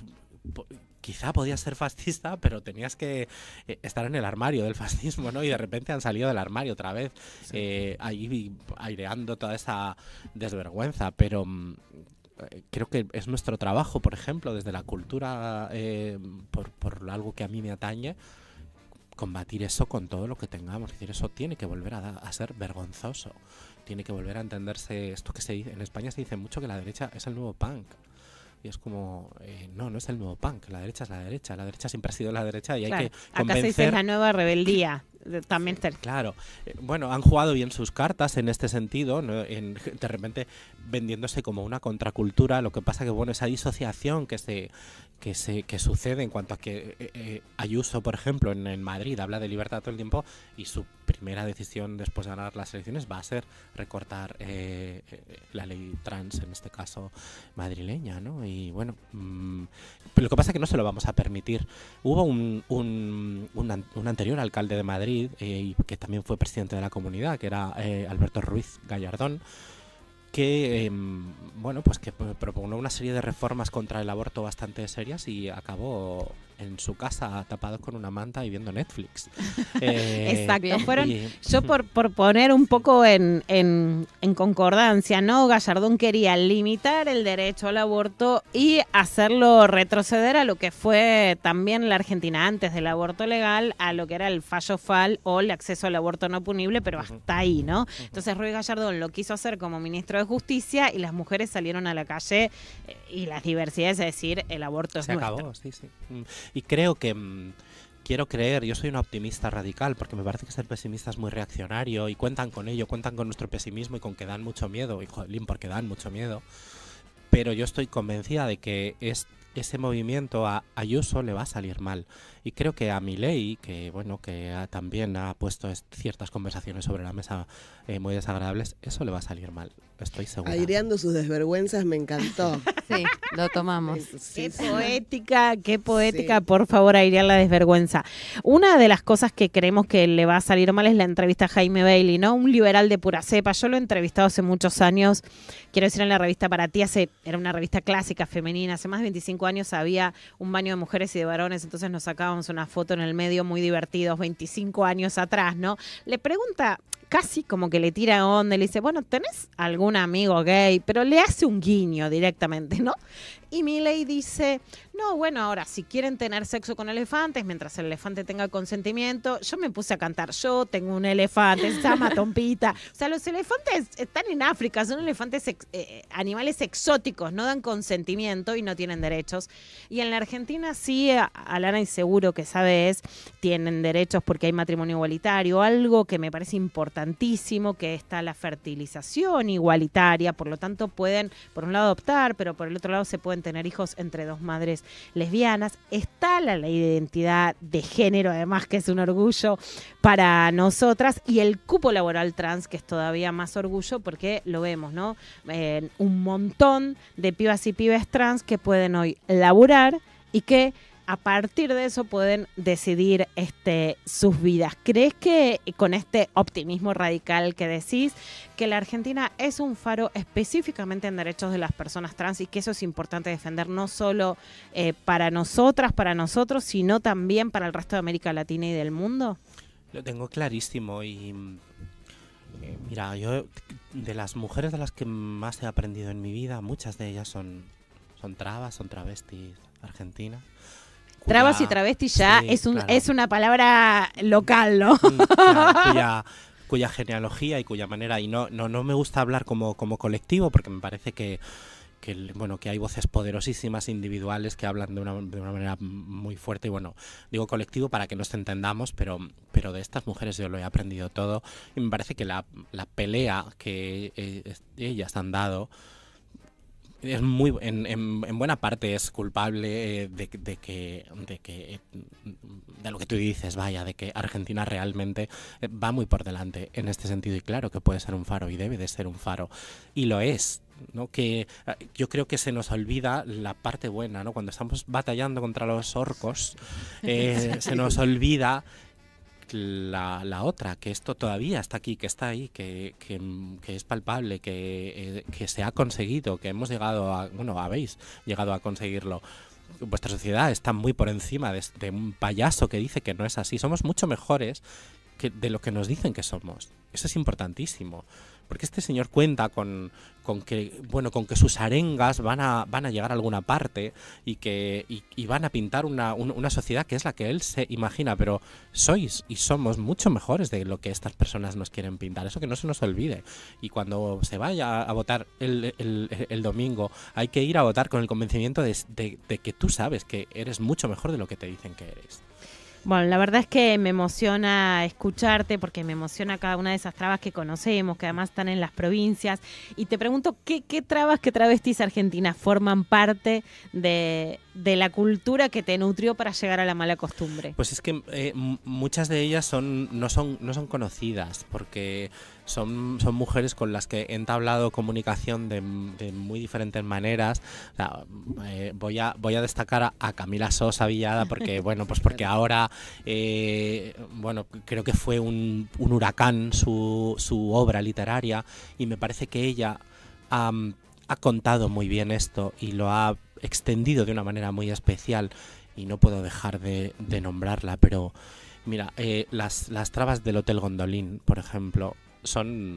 [SPEAKER 10] Quizá podías ser fascista, pero tenías que eh, estar en el armario del fascismo, ¿no? Y de repente han salido del armario otra vez, sí. eh, ahí aireando toda esa desvergüenza. Pero mm, creo que es nuestro trabajo, por ejemplo, desde la cultura, eh, por, por algo que a mí me atañe, combatir eso con todo lo que tengamos. Es decir, eso tiene que volver a, a ser vergonzoso. Tiene que volver a entenderse esto que se dice. En España se dice mucho que la derecha es el nuevo punk. Y es como, eh, no, no es el nuevo punk. La derecha es la derecha. La derecha siempre ha sido la derecha y
[SPEAKER 2] Claro,
[SPEAKER 10] hay que
[SPEAKER 2] acá
[SPEAKER 10] convencer...
[SPEAKER 2] se dice la nueva rebeldía. También te-
[SPEAKER 10] Claro, eh, bueno, han jugado bien sus cartas en este sentido, ¿no? En, de repente vendiéndose como una contracultura. Lo que pasa que, bueno, esa disociación que se que se que sucede en cuanto a que eh, eh, Ayuso, por ejemplo, en, en Madrid habla de libertad todo el tiempo y su primera decisión después de ganar las elecciones va a ser recortar eh, eh, la ley trans, en este caso madrileña, ¿no? Y bueno, mmm, pero lo que pasa es que no se lo vamos a permitir. Hubo un, un, un, an- un anterior alcalde de Madrid, eh, y que también fue presidente de la comunidad, que era eh, Alberto Ruiz Gallardón, que eh, bueno, pues que p- propugnó una serie de reformas contra el aborto bastante serias y acabó en su casa tapado con una manta y viendo Netflix. Eh,
[SPEAKER 2] Exacto,
[SPEAKER 1] bien.
[SPEAKER 2] fueron,
[SPEAKER 10] y-
[SPEAKER 2] yo por, por poner un poco en, en, en concordancia, ¿no? Gallardón quería limitar el derecho al aborto y hacerlo retroceder a lo que fue también la Argentina antes del aborto legal, a lo que era el fallo F A L o el acceso al aborto no punible, pero hasta ahí, ¿no? Entonces Ruiz Gallardón lo quiso hacer como ministro de Justicia y las mujeres salieron a la calle eh, y las diversidades, es decir, el aborto es
[SPEAKER 10] Se
[SPEAKER 2] nuestro.
[SPEAKER 10] acabó, sí, sí. Mm, Y creo que mm, quiero creer, yo soy un optimista radical porque me parece que ser pesimista es muy reaccionario y cuentan con ello, cuentan con nuestro pesimismo y con que dan mucho miedo, y jolín, porque dan mucho miedo. Pero yo estoy convencida de que es, ese movimiento a Ayuso le va a salir mal. Y creo que a Milei, que bueno, que ha- también ha puesto es- ciertas conversaciones sobre la mesa eh, muy desagradables, eso le va a salir mal. Estoy segura.
[SPEAKER 3] Aireando sus desvergüenzas me encantó.
[SPEAKER 1] Sí, lo tomamos.
[SPEAKER 3] Sí,
[SPEAKER 2] Qué
[SPEAKER 3] sí.
[SPEAKER 2] poética, qué poética,
[SPEAKER 3] Sí.
[SPEAKER 2] por favor, airear la desvergüenza. Una de las cosas que creemos que le va a salir mal es la entrevista a Jaime Bailey, ¿no? Un liberal de pura cepa. Yo lo he entrevistado hace muchos años, quiero decir, en la revista Para Ti, hace, era una revista clásica, femenina, hace más de veinticinco años había un baño de mujeres y de varones, entonces nos sacábamos una foto en el medio muy divertidos, veinticinco años atrás, ¿no? Le pregunta casi como que le tira onda, le dice, bueno, ¿tenés algún amigo gay? Pero le hace un guiño directamente, ¿no? Y Milei dice, no, bueno, ahora, si quieren tener sexo con elefantes, mientras el elefante tenga consentimiento, yo me puse a cantar, yo tengo un elefante, se llama Tompita. O sea, los elefantes están en África, son elefantes, ex- eh, animales exóticos, no dan consentimiento y no tienen derechos. Y en la Argentina sí, a- Alana y seguro que sabes, tienen derechos porque hay matrimonio igualitario, algo que me parece importantísimo, que está la fertilización igualitaria, por lo tanto pueden, por un lado, adoptar, pero por el otro lado se pueden tener hijos entre dos madres lesbianas. Está la ley de identidad de género, además, que es un orgullo para nosotras, y el cupo laboral trans, que es todavía más orgullo porque lo vemos, ¿no? Eh, un montón de pibas y pibes trans que pueden hoy laburar y que a partir de eso pueden decidir este, sus vidas. ¿Crees que con este optimismo radical que decís, que la Argentina es un faro específicamente en derechos de las personas trans y que eso es importante defender no solo eh, para nosotras, para nosotros, sino también para el resto de América Latina y del mundo?
[SPEAKER 10] Lo tengo clarísimo y mm, eh, mira, yo de las mujeres de las que más he aprendido en mi vida, muchas de ellas son, son trabas, son travestis argentinas.
[SPEAKER 2] Trabas
[SPEAKER 10] cuya-
[SPEAKER 2] y travestis ya
[SPEAKER 10] sí,
[SPEAKER 2] es, un,
[SPEAKER 10] claro.
[SPEAKER 2] es una palabra local, ¿no?
[SPEAKER 10] Mm, claro, cuya, cuya genealogía y cuya manera, y no, no, no me gusta hablar como, como colectivo porque me parece que, que, el- bueno, que hay voces poderosísimas individuales que hablan de una, de una manera muy fuerte y bueno, digo colectivo para que nos entendamos, pero, pero de estas mujeres yo lo he aprendido todo y me parece que la, la pelea que eh, es- ellas han dado es muy en, en, en buena parte es culpable eh, de, de que de que eh, de lo que tú dices, vaya, de que Argentina realmente eh, va muy por delante en este sentido y claro que puede ser un faro y debe de ser un faro y lo es, ¿no? Que eh, yo creo que se nos olvida la parte buena, ¿no? Cuando estamos batallando contra los orcos eh, se nos olvida la, la otra, que esto todavía está aquí, que está ahí, que, que, que es palpable, que, eh, que se ha conseguido, que hemos llegado a, bueno, habéis llegado a conseguirlo. Vuestra sociedad está muy por encima de, de un payaso que dice que no es así. Somos mucho mejores que de lo que nos dicen que somos. Eso es importantísimo. porque este señor cuenta con, con que bueno con que sus arengas van a van a llegar a alguna parte y que y, y van a pintar una, un, una sociedad que es la que él se imagina, pero sois y somos mucho mejores de lo que estas personas nos quieren pintar, eso que no se nos olvide. Y cuando se vaya a votar el, el, el domingo, hay que ir a votar con el convencimiento de, de, de que tú sabes que eres mucho mejor de lo que te dicen que eres.
[SPEAKER 2] Bueno, la verdad es que me emociona escucharte porque me emociona cada una de esas trabas que conocemos, que además están en las provincias. Y te pregunto, ¿qué, qué trabas, qué travestis argentinas forman parte de, de la cultura que te nutrió para llegar a la mala costumbre?
[SPEAKER 10] Pues es que eh, muchas de ellas son no son no son conocidas porque son, son mujeres con las que he entablado comunicación de, de muy diferentes maneras. O sea, eh, voy a voy a destacar a, a Camila Sosa Villada porque bueno pues porque ahora eh, bueno creo que fue un, un huracán su, su obra literaria y me parece que ella um, ha contado muy bien esto y lo ha extendido de una manera muy especial y no puedo dejar de, de nombrarla, pero mira, eh, las, las trabas del Hotel Gondolín, por ejemplo, son...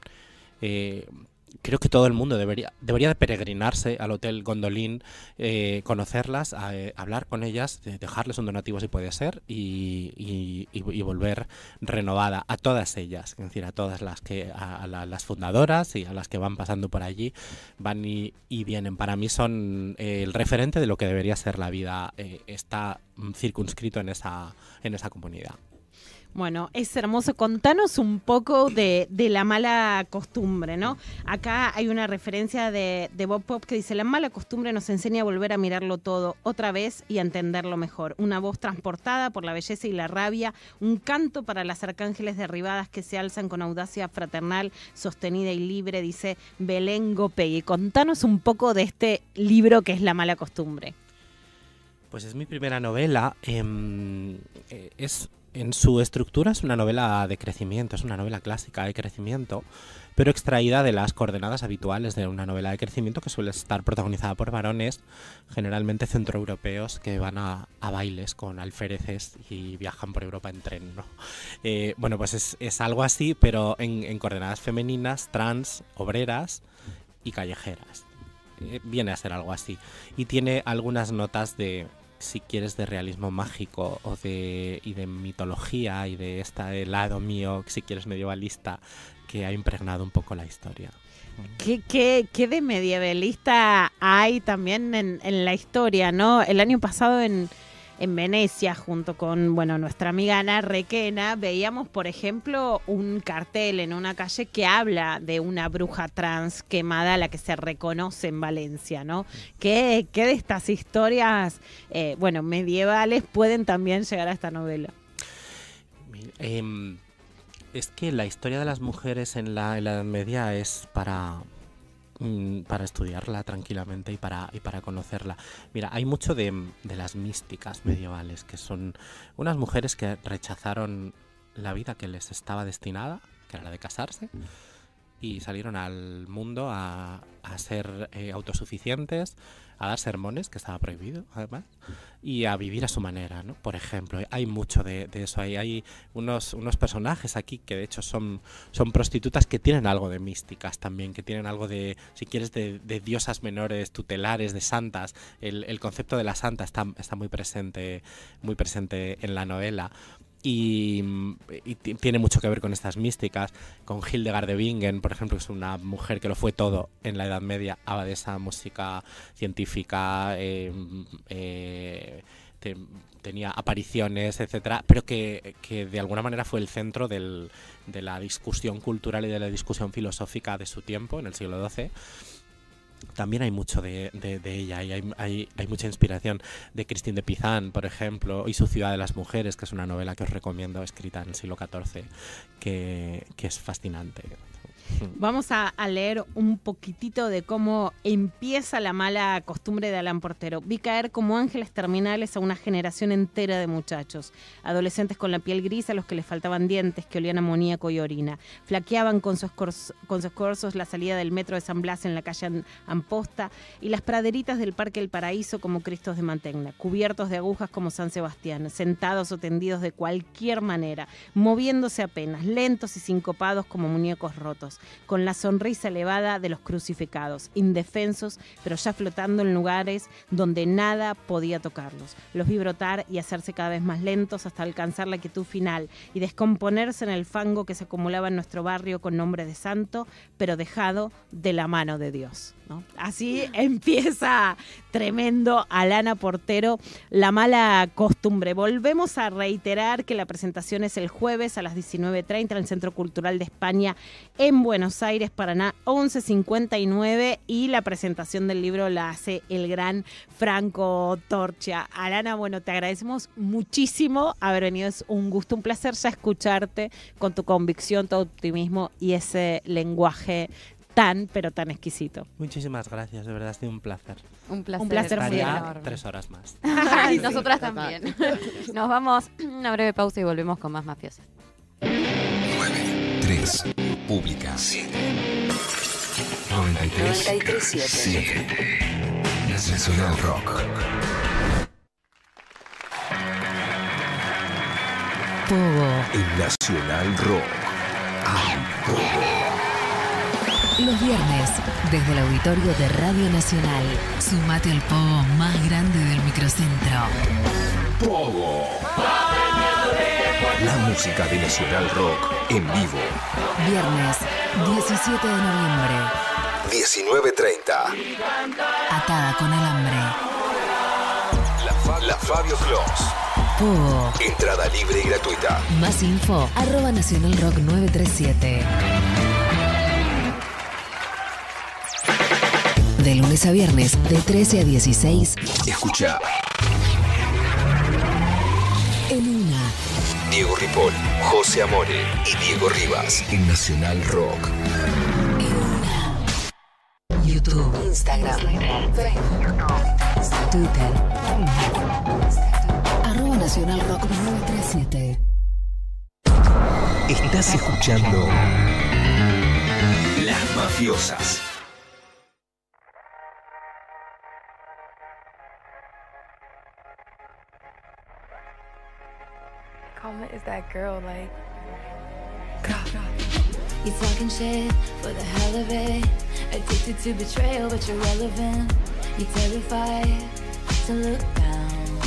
[SPEAKER 10] Eh, creo que todo el mundo debería debería de peregrinarse al Hotel Gondolín, eh, conocerlas, a, eh, hablar con ellas, de dejarles un donativo si puede ser y, y, y, y volver renovada a todas ellas, es decir, a todas las que a, a la, las fundadoras y a las que van pasando por allí, van y, y vienen. Para mí son eh, el referente de lo que debería ser la vida, eh, está circunscrito en esa en esa comunidad.
[SPEAKER 2] Bueno, es hermoso. Contanos un poco de, de la mala costumbre, ¿no? Acá hay una referencia de, de Bob Pop que dice: la mala costumbre nos enseña a volver a mirarlo todo otra vez y a entenderlo mejor. Una voz transportada por la belleza y la rabia, un canto para las arcángeles derribadas que se alzan con audacia fraternal, sostenida y libre, dice Belén Gopegui. Contanos un poco de este libro que es La mala costumbre.
[SPEAKER 10] Pues es mi primera novela. Eh, es... En su estructura es una novela de crecimiento, es una novela clásica de crecimiento, pero extraída de las coordenadas habituales de una novela de crecimiento que suele estar protagonizada por varones, generalmente centroeuropeos, que van a, a bailes con alféreces y viajan por Europa en tren, ¿no? Eh, bueno, pues es, es algo así, pero en, en coordenadas femeninas, trans, obreras y callejeras. Eh, viene a ser algo así. Y tiene algunas notas de... si quieres, de realismo mágico o de y de mitología y de este lado mío, si quieres, medievalista, que ha impregnado un poco la historia.
[SPEAKER 2] ¿Qué, qué, qué de medievalista hay también en, en la historia, ¿no? El año pasado en, en Venecia, junto con bueno nuestra amiga Ana Requena, veíamos, por ejemplo, un cartel en una calle que habla de una bruja trans quemada, a la que se reconoce en Valencia, ¿no? ¿Qué, qué de estas historias, eh, bueno, medievales pueden también llegar a esta novela?
[SPEAKER 10] Eh, es que la historia de las mujeres en la, en la Edad Media es para... para estudiarla tranquilamente y para y para conocerla. Mira, hay mucho de, de las místicas medievales, que son unas mujeres que rechazaron la vida que les estaba destinada, que era la de casarse, y salieron al mundo a, a ser eh, autosuficientes, a dar sermones, que estaba prohibido además, y a vivir a su manera, ¿no? Por ejemplo, hay mucho de, de eso. Hay, hay unos, unos personajes aquí que de hecho son, son prostitutas que tienen algo de místicas también, que tienen algo de, si quieres, de, de diosas menores, tutelares, de santas. El, el concepto de la santa está, está muy presente, muy presente en la novela. Y, y tiene mucho que ver con estas místicas, con Hildegard de Bingen, por ejemplo, que es una mujer que lo fue todo en la Edad Media, abadesa, música científica, eh, eh, te, tenía apariciones, etcétera, pero que, que de alguna manera fue el centro del, de la discusión cultural y de la discusión filosófica de su tiempo, en el siglo doce. También hay mucho de, de, de ella y hay, hay, hay mucha inspiración de Christine de Pizan, por ejemplo, y su Ciudad de las Mujeres, que es una novela que os recomiendo, escrita en el siglo catorce, que, que es fascinante.
[SPEAKER 2] Vamos a, a leer un poquitito de cómo empieza la mala costumbre de Alan Portero. Vi caer como ángeles terminales a una generación entera de muchachos, adolescentes con la piel gris a los que les faltaban dientes, que olían amoníaco y orina. Flaqueaban con sus, cors- con sus corsos la salida del metro de San Blas en la calle Amposta y las praderitas del Parque El Paraíso como Cristos de Mantegna, cubiertos de agujas como San Sebastián, sentados o tendidos de cualquier manera, moviéndose apenas, lentos y sincopados como muñecos rotos. muertos, con la sonrisa elevada de los crucificados, indefensos, pero ya flotando en lugares donde nada podía tocarlos. Los vi brotar y hacerse cada vez más lentos hasta alcanzar la quietud final y descomponerse en el fango que se acumulaba en nuestro barrio con nombre de santo, pero dejado de la mano de Dios, ¿no? Así empieza tremendo Alana Portero, La mala costumbre. Volvemos a reiterar que la presentación es el jueves a las diecinueve treinta en el Centro Cultural de España en Buenos Aires, Paraná once cincuenta y nueve, y la presentación del libro la hace el gran Franco Torcha. Alana, bueno, te agradecemos muchísimo haber venido, es un gusto, un placer ya escucharte con tu convicción, tu optimismo y ese lenguaje tan, pero tan exquisito.
[SPEAKER 10] Muchísimas gracias, de verdad ha sido un placer.
[SPEAKER 1] Un placer.
[SPEAKER 2] Un placer muy
[SPEAKER 10] Estaría
[SPEAKER 2] enorme.
[SPEAKER 10] tres horas más.
[SPEAKER 1] Ay, nosotras también. Nos vamos a una breve pausa y volvemos con más Mafiosas.
[SPEAKER 9] nueve, tres, Pública. siete, noventa y tres,
[SPEAKER 8] noventa y tres, siete.
[SPEAKER 9] siete. Nacional Rock.
[SPEAKER 8] Pogo.
[SPEAKER 9] En Nacional Rock. Hay Pogo.
[SPEAKER 8] Los viernes, desde el auditorio de Radio Nacional. Sumate al pogo más grande del microcentro.
[SPEAKER 9] Pogo. La música de Nacional Rock en vivo.
[SPEAKER 8] Viernes, diecisiete de noviembre.
[SPEAKER 9] diecinueve treinta.
[SPEAKER 8] Atada con alambre.
[SPEAKER 9] La, Fa- la Fabio Clos.
[SPEAKER 8] Pogo.
[SPEAKER 9] Entrada libre y gratuita.
[SPEAKER 8] Más info, arroba Nacional Rock nueve tres siete. De lunes a viernes, de trece a dieciséis.
[SPEAKER 9] Escucha.
[SPEAKER 8] En una.
[SPEAKER 9] Diego Ripoll, José Amore y Diego Rivas en Nacional Rock.
[SPEAKER 8] En una. YouTube, Instagram, Facebook, Twitter. Arroba Nacional Rock nueve tres siete.
[SPEAKER 9] Estás escuchando Las Mafiosas.
[SPEAKER 6] Karma is that girl, like.
[SPEAKER 7] You talking shit for the hell of it. Addicted to betrayal, but you're relevant. You're terrified to look down.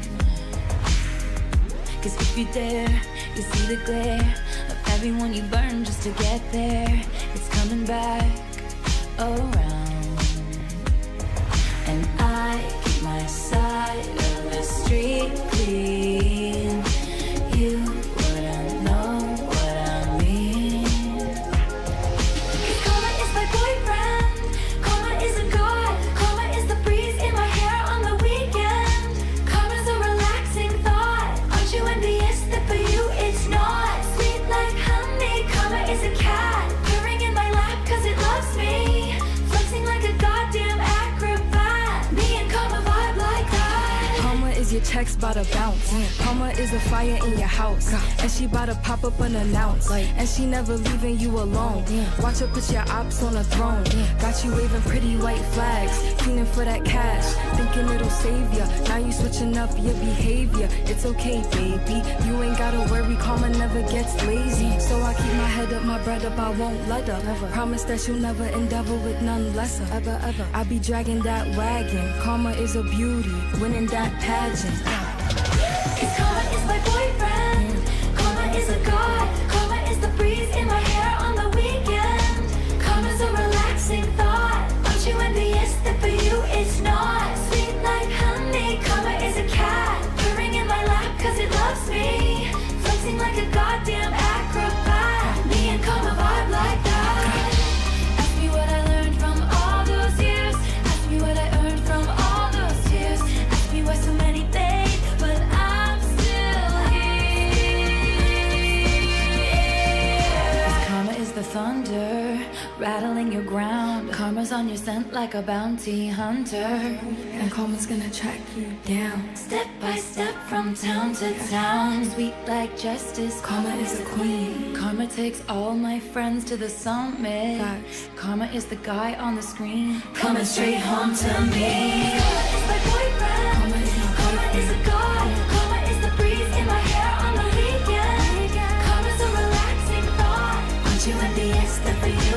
[SPEAKER 7] Cause if you dare, you see the glare of everyone you burn just to get there. It's coming back around. And I keep my side of the street clean. You wouldn't know what I mean. Cause karma is my boyfriend. Karma is a god. Karma is the breeze in my hair on the weekend. Karma's a relaxing thought. Aren't you envious that for you it's not? Sweet like honey. Karma is a cat purring in my lap cause it loves me. Flexing like a goddamn acrobat. Me and karma vibe like that.
[SPEAKER 6] Karma is your checks bout to bounce. Karma is a fire in your house. And she bout to pop up unannounced. And she never leaving you alone. Watch her put your ops on a throne. Got you waving pretty white flags. Feeling for that cash. Thinking it'll save ya. Now you switching up your behavior. It's okay, baby. You ain't gotta worry. Karma never gets lazy. So I keep my head up, my bread up. I won't let up. Never. Promise that you'll never endeavor with none lesser. Ever, ever. I be dragging that wagon. Karma is a beauty. Winning that pageant.
[SPEAKER 7] Cause karma is my boyfriend. Karma is a god. Karma is the breeze in my hair on the weekend. Karma's a relaxing thought. Aren't you envious that for you it's not? Sweet like honey. Karma is a cat purring in my lap cause it loves me. Flexing like a goddamn acrobat. Me and karma vibe like that. Ask me what I learned from all those years. Ask me what I earned from all those tears. Ask me why so many fade, but I'm still here. 'Cause karma is the thunder rattling your ground. Karma's on your scent like a bounty hunter.
[SPEAKER 6] And karma's gonna track you down.
[SPEAKER 7] Step by step from town to town. Sweet like justice.
[SPEAKER 6] Karma is a queen.
[SPEAKER 7] Karma takes all my friends to the summit.
[SPEAKER 6] Facts.
[SPEAKER 7] Karma is the guy on the screen coming straight home to me. Karma is my boyfriend.
[SPEAKER 6] Karma is my
[SPEAKER 7] Karma is a god. Karma is the breeze in my hair on the weekend. Karma's a relaxing thought. Aren't you envious that for you